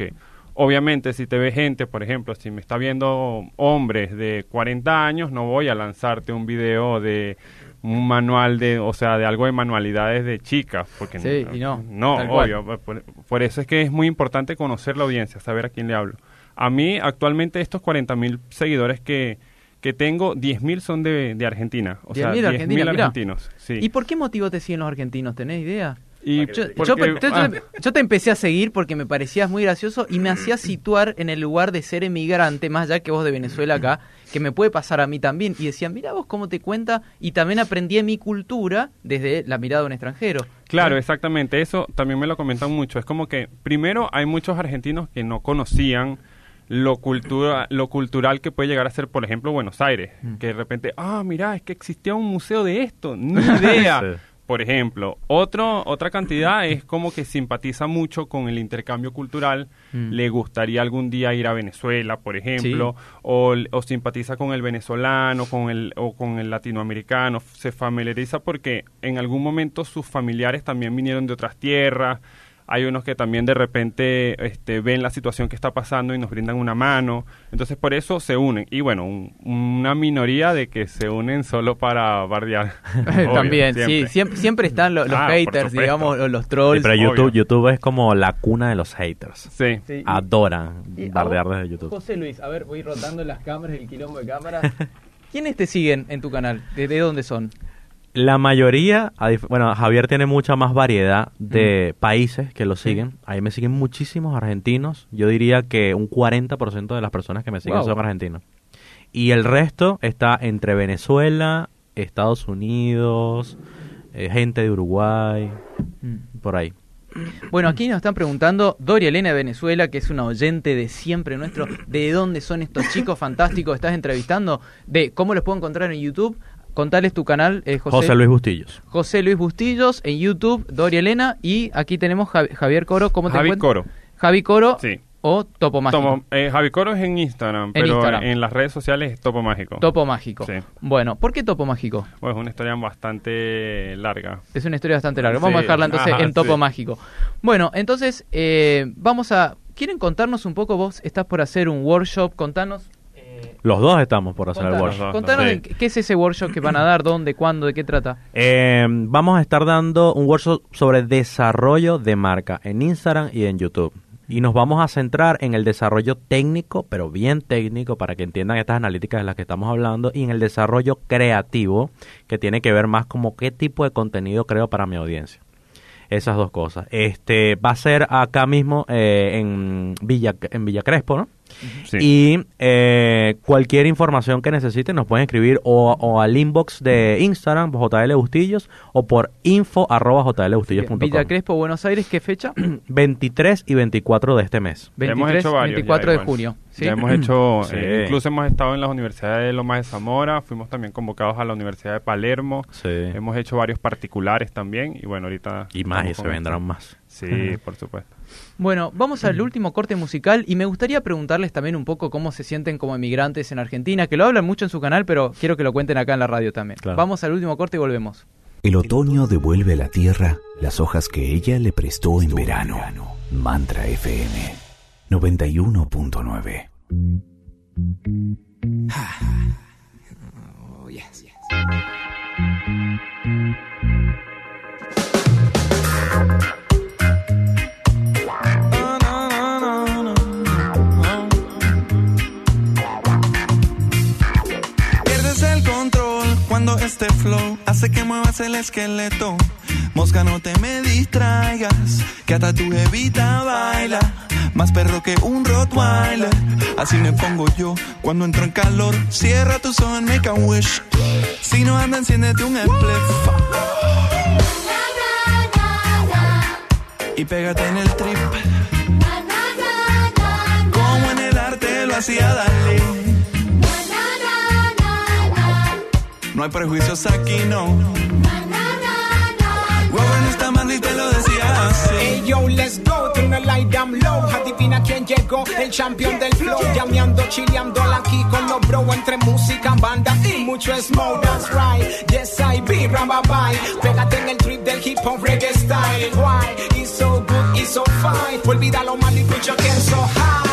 Obviamente, si te ve gente, por ejemplo, si me está viendo hombres de cuarenta años, no voy a lanzarte un video de un manual de, o sea, de algo de manualidades de chicas, porque sí, no, y no, no tal obvio, cual. por, por eso es que es muy importante conocer la audiencia, saber a quién le hablo. A mí, actualmente, estos cuarenta mil seguidores que, que tengo, diez mil son de, de Argentina, o sea, diez mil argentinos. Sí. ¿Y por qué motivo te siguen los argentinos? ¿Tenés idea? Y Yo, porque- yo, yo- ah, yo te empecé a seguir porque me parecías muy gracioso y me hacías situar en el lugar de ser emigrante, más allá que vos de Venezuela acá, que me puede pasar a mí también. Y decían, mira vos cómo te cuenta, y también aprendí mi cultura desde la mirada de un extranjero. Claro, exactamente. Eso también me lo comentan mucho. Es como que, primero, hay muchos argentinos que no conocían lo, cultura, lo cultural que puede llegar a ser, por ejemplo, Buenos Aires. Mm. Que de repente, ah, mira, es que existía un museo de esto. Ni idea. Sí. Por ejemplo, otro, otra cantidad es como que simpatiza mucho con el intercambio cultural, Mm. le gustaría algún día ir a Venezuela, por ejemplo, o, o simpatiza con el venezolano con el, o con el latinoamericano, se familiariza porque en algún momento sus familiares también vinieron de otras tierras. Hay unos que también de repente este, ven la situación que está pasando y nos brindan una mano. Entonces, por eso se unen. Y bueno, un- una minoría de que se unen solo para bardear. Obvio, También, siempre. sí, siempre, siempre están lo- los Ah, por haters, supuesto. digamos, o los Sí, trolls. pero obvio. YouTube, YouTube es como la cuna de los haters. Sí. Sí, y- Adoran y a bardear vos, desde YouTube. José Luis, a ver, voy rotando las cámaras, el quilombo de cámaras. ¿Quiénes te siguen en tu canal? ¿De, de dónde son? La mayoría, a dif- bueno, Javier tiene mucha más variedad de países que lo siguen. Ahí me siguen muchísimos argentinos. Yo diría que un cuarenta por ciento de las personas que me siguen Wow. son argentinos. Y el resto está entre Venezuela, Estados Unidos, eh, gente de Uruguay, por ahí. Bueno, aquí nos están preguntando Doria Elena de Venezuela, que es una oyente de siempre nuestro, ¿de dónde son estos chicos fantásticos que estás entrevistando? De ¿cómo los puedo encontrar en YouTube? Contales tu canal, eh, José. José Luis Bustillos. José Luis Bustillos en YouTube, Doria Elena, y aquí tenemos Javi- Javier Coro, ¿cómo te Javi encuentras? Coro. Javi Coro Sí. o Topo Mágico. Tomo, eh, Javi Coro es en Instagram, En pero Instagram. en las redes sociales es Topo Mágico. Topo Mágico. Sí. Bueno, ¿por qué Topo Mágico? Bueno, es una historia bastante larga. Es una historia bastante larga. Vamos a Sí. dejarla entonces Ajá, en Topo sí. Mágico. Bueno, entonces eh, vamos a... ¿Quieren contarnos un poco? Vos estás por hacer un workshop, contanos... eh, Los dos estamos por hacer el contanos, workshop. contanos Sí. de qué qué es ese workshop que van a dar, dónde, cuándo, de qué trata. Eh, vamos a estar dando un workshop sobre desarrollo de marca en Instagram y en YouTube. Y nos vamos a centrar en el desarrollo técnico, pero bien técnico, para que entiendan estas analíticas de las que estamos hablando, y en el desarrollo creativo, que tiene que ver más como qué tipo de contenido creo para mi audiencia. Esas dos cosas. Este va a ser acá mismo eh, en Villa en Villa Crespo, ¿no? Sí. Y eh, cualquier información que necesiten nos pueden escribir o, o al inbox de Instagram, J L Bustillos, o por info arroba j l bustillos punto com. Villa Crespo, Buenos Aires, ¿qué fecha? veintitrés y veinticuatro de este mes. Ya hemos veintitrés, hecho varios. veinticuatro ya de igual. junio. ¿sí? Ya hemos hecho, Sí. eh, incluso hemos estado en las universidades de Lomas de Zamora, fuimos también convocados a la Universidad de Palermo, Sí. hemos hecho varios particulares también, y bueno, ahorita... Y más, y estamos se con vendrán esto. más. Sí, por supuesto. Bueno, vamos al último corte musical y me gustaría preguntarles también un poco cómo se sienten como emigrantes en Argentina, que lo hablan mucho en su canal, pero quiero que lo cuenten acá en la radio también. Claro. Vamos al último corte y volvemos. El otoño devuelve a la tierra las hojas que ella le prestó en verano. Mantra F M noventa y uno punto nueve. Pierdes el control cuando este flow hace que muevas el esqueleto. Mosca, no te me distraigas, que hasta tu jevita baila. Más perro que un Rottweiler. Así me pongo yo cuando entro en calor. Cierra tus ojos and make a wish. Si no anda, enciéndete un spliff. Y pégate en el trip. Como en el arte lo hacía Dalí. No hay prejuicios aquí, no. Robin está mal y te lo decía así. Hey yo, let's go, turn the light down low. Adivina quién llegó, el champion del flow. Llameando, chileando aquí con los bro. Entre música, banda y mucho smoke. That's right, yes I be, ramba bye. Pégate en el trip del hip hop reggae style. Why, it's so good, it's so fine. Olvida lo malo y escucha que es so high.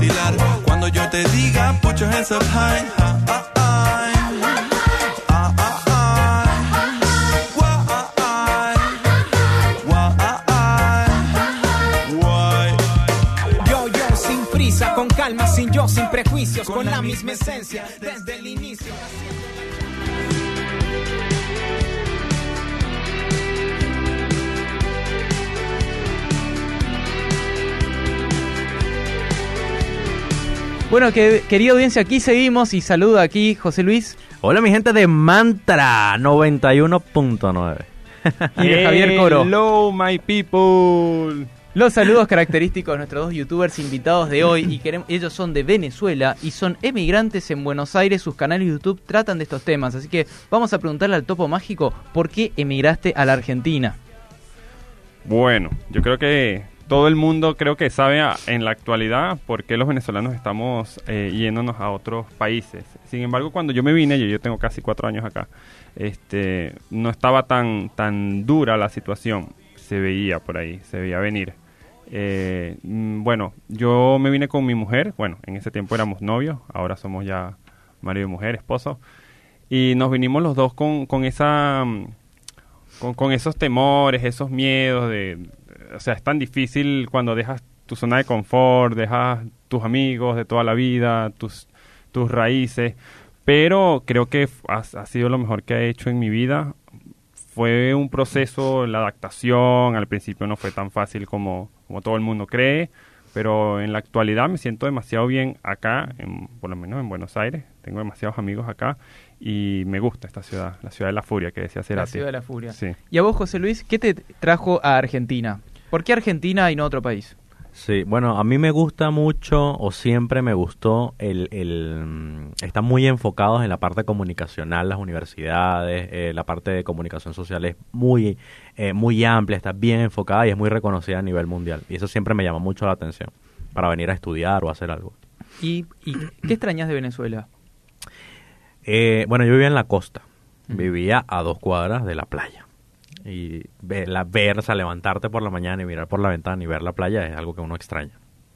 vacilar. Cuando yo te diga, put your hands up high. Ah, ah, ah. Ah, ah, ah. Wah, ah, ah. Wah, ah, ah. Why? Yo, yo, sin prisa, con calma, sin yo, sin prejuicios, con, con la misma esencia, desde el inicio. Bueno, que, querida audiencia, aquí seguimos y saludo aquí José Luis. Hola mi gente de Mantra noventa y uno punto nueve. Y de Javier Coro. Hello my people. Los saludos característicos de nuestros dos youtubers invitados de hoy. Y queremos, ellos son de Venezuela y son emigrantes en Buenos Aires. Sus canales de YouTube tratan de estos temas. Así que vamos a preguntarle al Topo Mágico, ¿por qué emigraste a la Argentina? Bueno, yo creo que todo el mundo creo que sabe a, en la actualidad por qué los venezolanos estamos eh, yéndonos a otros países. Sin embargo, cuando yo me vine, yo, yo tengo casi cuatro años acá, este, no estaba tan, tan dura la situación. Se veía por ahí, se veía venir. Eh, bueno, yo me vine con mi mujer. Bueno, en ese tiempo éramos novios, ahora somos ya marido y mujer, esposos. Y nos vinimos los dos con, con esa... Con, con esos temores, esos miedos de... O sea, es tan difícil cuando dejas tu zona de confort, dejas tus amigos de toda la vida, tus, tus raíces, pero creo que ha, ha sido lo mejor que he hecho en mi vida. Fue un proceso, la adaptación, al principio no fue tan fácil como, como todo el mundo cree, pero en la actualidad me siento demasiado bien acá, en, por lo menos en Buenos Aires. Tengo demasiados amigos acá y me gusta esta ciudad, la ciudad de la furia que decía Cerati. La ciudad de la furia. Sí. Y a vos, José Luis, ¿qué te trajo a Argentina? ¿Por qué Argentina y no otro país? Sí, bueno, a mí me gusta mucho, o siempre me gustó, el, el están muy enfocados en la parte comunicacional, las universidades, eh, la parte de comunicación social es muy, eh, muy amplia, está bien enfocada y es muy reconocida a nivel mundial. Y eso siempre me llama mucho la atención para venir a estudiar o hacer algo. ¿Y, y qué extrañas de Venezuela? Eh, bueno, yo vivía en la costa, uh-huh. Vivía a dos cuadras de la playa. Y ver, la, ver, o sea, levantarte por la mañana y mirar por la ventana y ver la playa es algo que uno extraña.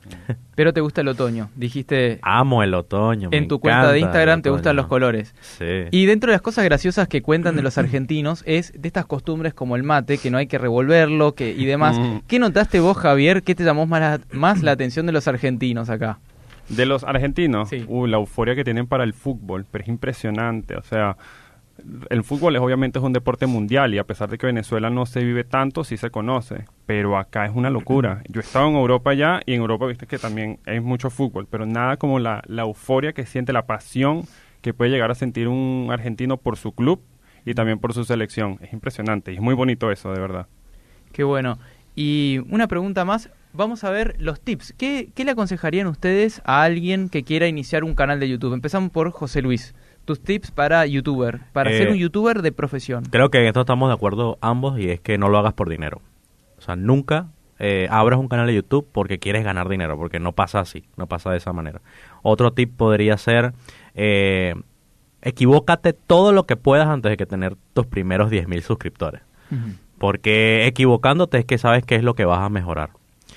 Pero te gusta el otoño, dijiste... Amo el otoño, En tu cuenta de Instagram te gustan los colores. Sí. Y dentro de las cosas graciosas que cuentan de los argentinos es de estas costumbres como el mate, que no hay que revolverlo que y demás. Mm. ¿Qué notaste vos, Javier? ¿Qué te llamó más la, más la atención de los argentinos acá? De los argentinos, sí. uh, la euforia que tienen para el fútbol, pero es impresionante, o sea... El fútbol es obviamente es un deporte mundial y a pesar de que Venezuela no se vive tanto, sí se conoce, pero acá es una locura. Yo he estado en Europa ya y en Europa viste que también hay mucho fútbol, pero nada como la, la euforia que siente, la pasión que puede llegar a sentir un argentino por su club y también por su selección. Es impresionante y es muy bonito eso, de verdad. Qué bueno. Y una pregunta más, vamos a ver los tips. ¿Qué, qué le aconsejarían ustedes a alguien que quiera iniciar un canal de YouTube? Empezamos por José Luis. Tus tips para youtuber, para eh, ser un youtuber de profesión. Creo que en esto estamos de acuerdo ambos y es que no lo hagas por dinero. O sea, nunca eh, abras un canal de YouTube porque quieres ganar dinero, porque no pasa así, no pasa de esa manera. Otro tip podría ser, eh, equivócate todo lo que puedas antes de que tener tus primeros diez mil suscriptores. Uh-huh. Porque equivocándote es que sabes qué es lo que vas a mejorar.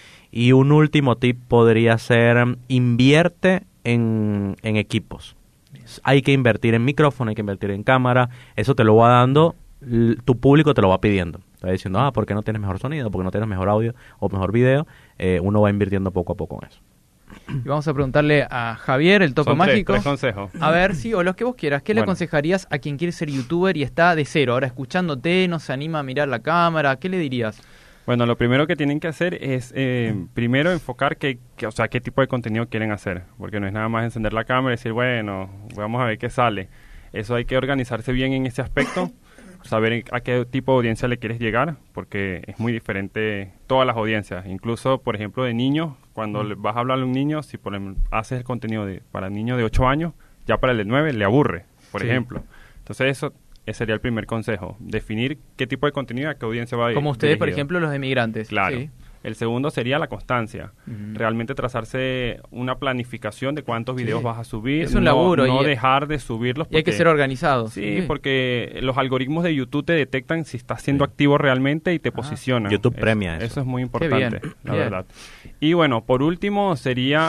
Y un último tip podría ser, invierte en, en equipos. Hay que invertir en micrófono, hay que invertir en cámara, eso te lo va dando, l- tu público te lo va pidiendo. Te va diciendo, ah, ¿por qué no tienes mejor sonido? ¿Por qué no tienes mejor audio o mejor video? Eh, uno va invirtiendo poco a poco en eso. Y vamos a preguntarle a Javier, el Topo Son Mágico. Tres, tres consejos. A ver, sí, o los que vos quieras. ¿Qué bueno. le aconsejarías a quien quiere ser youtuber y está de cero? Ahora escuchándote, no se anima a mirar la cámara, ¿qué le dirías? Bueno, lo primero que tienen que hacer es, eh, primero, enfocar qué, qué, o sea, qué tipo de contenido quieren hacer. Porque no es nada más encender la cámara y decir, bueno, vamos a ver qué sale. Eso hay que organizarse bien en ese aspecto, saber a qué tipo de audiencia le quieres llegar, porque es muy diferente todas las audiencias. Incluso, por ejemplo, de niños, cuando le vas a hablarle a un niño, si por ejemplo, haces el contenido de, para el niño de ocho años, ya para el de nueve le aburre, por sí. ejemplo. Entonces, eso... Ese sería el primer consejo, definir qué tipo de contenido a qué audiencia va a ir. Como ustedes, dirigido. Por ejemplo, los emigrantes. Claro. Sí. El segundo sería la constancia. Uh-huh. Realmente trazarse una planificación de cuántos videos sí. vas a subir. Es un no, laburo. No y dejar de subirlos. Porque, y hay que ser organizado. Sí, sí, porque los algoritmos de YouTube te detectan si estás siendo sí. activo realmente y te ah. posicionan. YouTube es, premia eso. Eso es muy importante, bien. la bien. verdad. Y bueno, por último sería...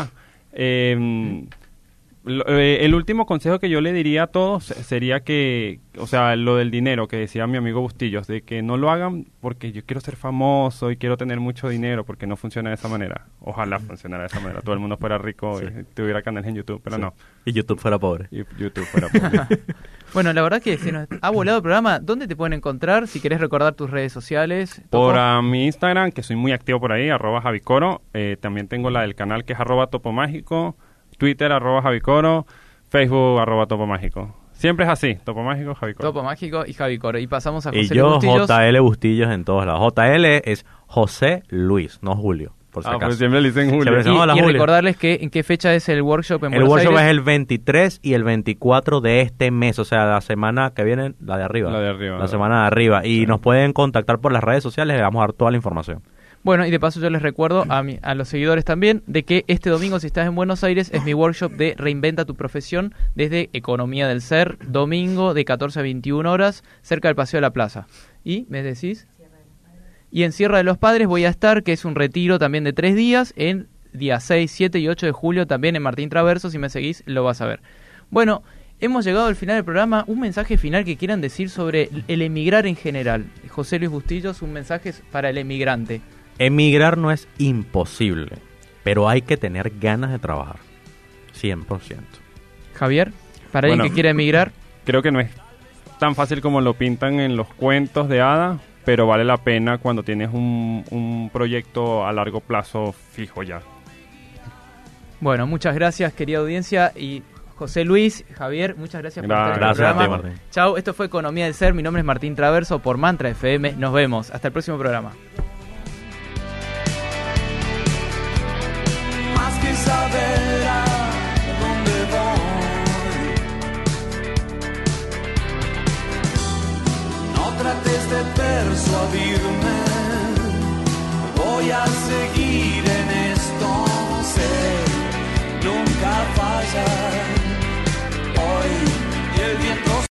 Eh, lo- eh, el último consejo que yo le diría a todos sería que, o sea, lo del dinero que decía mi amigo Bustillos, de que no lo hagan porque yo quiero ser famoso y quiero tener mucho dinero, porque no funciona de esa manera. Ojalá funcionara de esa manera, todo el mundo fuera rico Sí. y tuviera canales en YouTube, pero Sí. no. Y YouTube fuera pobre. Y YouTube fuera pobre. Bueno, la verdad que se nos ha volado el programa. ¿Dónde te pueden encontrar? Si querés recordar tus redes sociales. Topo. Por a mi Instagram, que soy muy activo por ahí, arroba Javicoro. Eh, también tengo la del canal que es arroba Topomágico. Twitter, arroba Javicoro. Facebook, arroba Topomágico. Siempre es así, Topomágico, Javicoro. Topo Mágico y Javi Coro. Y pasamos a José Y Luis yo, Bustillos. J L Bustillos en todos lados. J L es José Luis, no Julio, por si Ah, acaso. pues siempre le dicen Julio. Siempre decimos, hola, Y, y Julio. recordarles que en qué fecha es el workshop en El Buenos workshop Aires. es el veintitrés y el veinticuatro de este mes, o sea, la semana que viene, la de arriba. La de arriba, La la- semana de arriba. Y Sí. nos pueden contactar por las redes sociales, les vamos a dar toda la información. Bueno, y de paso yo les recuerdo a, mi- a los seguidores también de que este domingo, si estás en Buenos Aires, es mi workshop de Reinventa tu profesión desde Economía del Ser, domingo de catorce a veintiuna horas, cerca del Paseo de la Plaza. ¿Y me decís? Y en Sierra de los Padres voy a estar, que es un retiro también de tres días, en día seis, siete y ocho de julio, también en Martín Traverso. Si me seguís, lo vas a ver. Bueno, hemos llegado al final del programa. Un mensaje final que quieran decir sobre el emigrar en general. José Luis Bustillos, un mensaje para el emigrante. Emigrar no es imposible, pero hay que tener ganas de trabajar. cien por ciento. Javier, para Bueno. alguien que quiera emigrar. Creo que no es tan fácil como lo pintan en los cuentos de hadas, pero vale la pena cuando tienes un, un proyecto a largo plazo fijo ya. Bueno, muchas gracias, querida audiencia. Y José Luis, Javier, muchas gracias por Gracias. estar en el Gracias a ti, programa. Martín. Chao, esto fue Economía del Ser. Mi nombre es Martín Traverso por Mantra F M. Nos vemos. Hasta el próximo programa. Más que saber a dónde voy, no trates de persuadirme, voy a seguir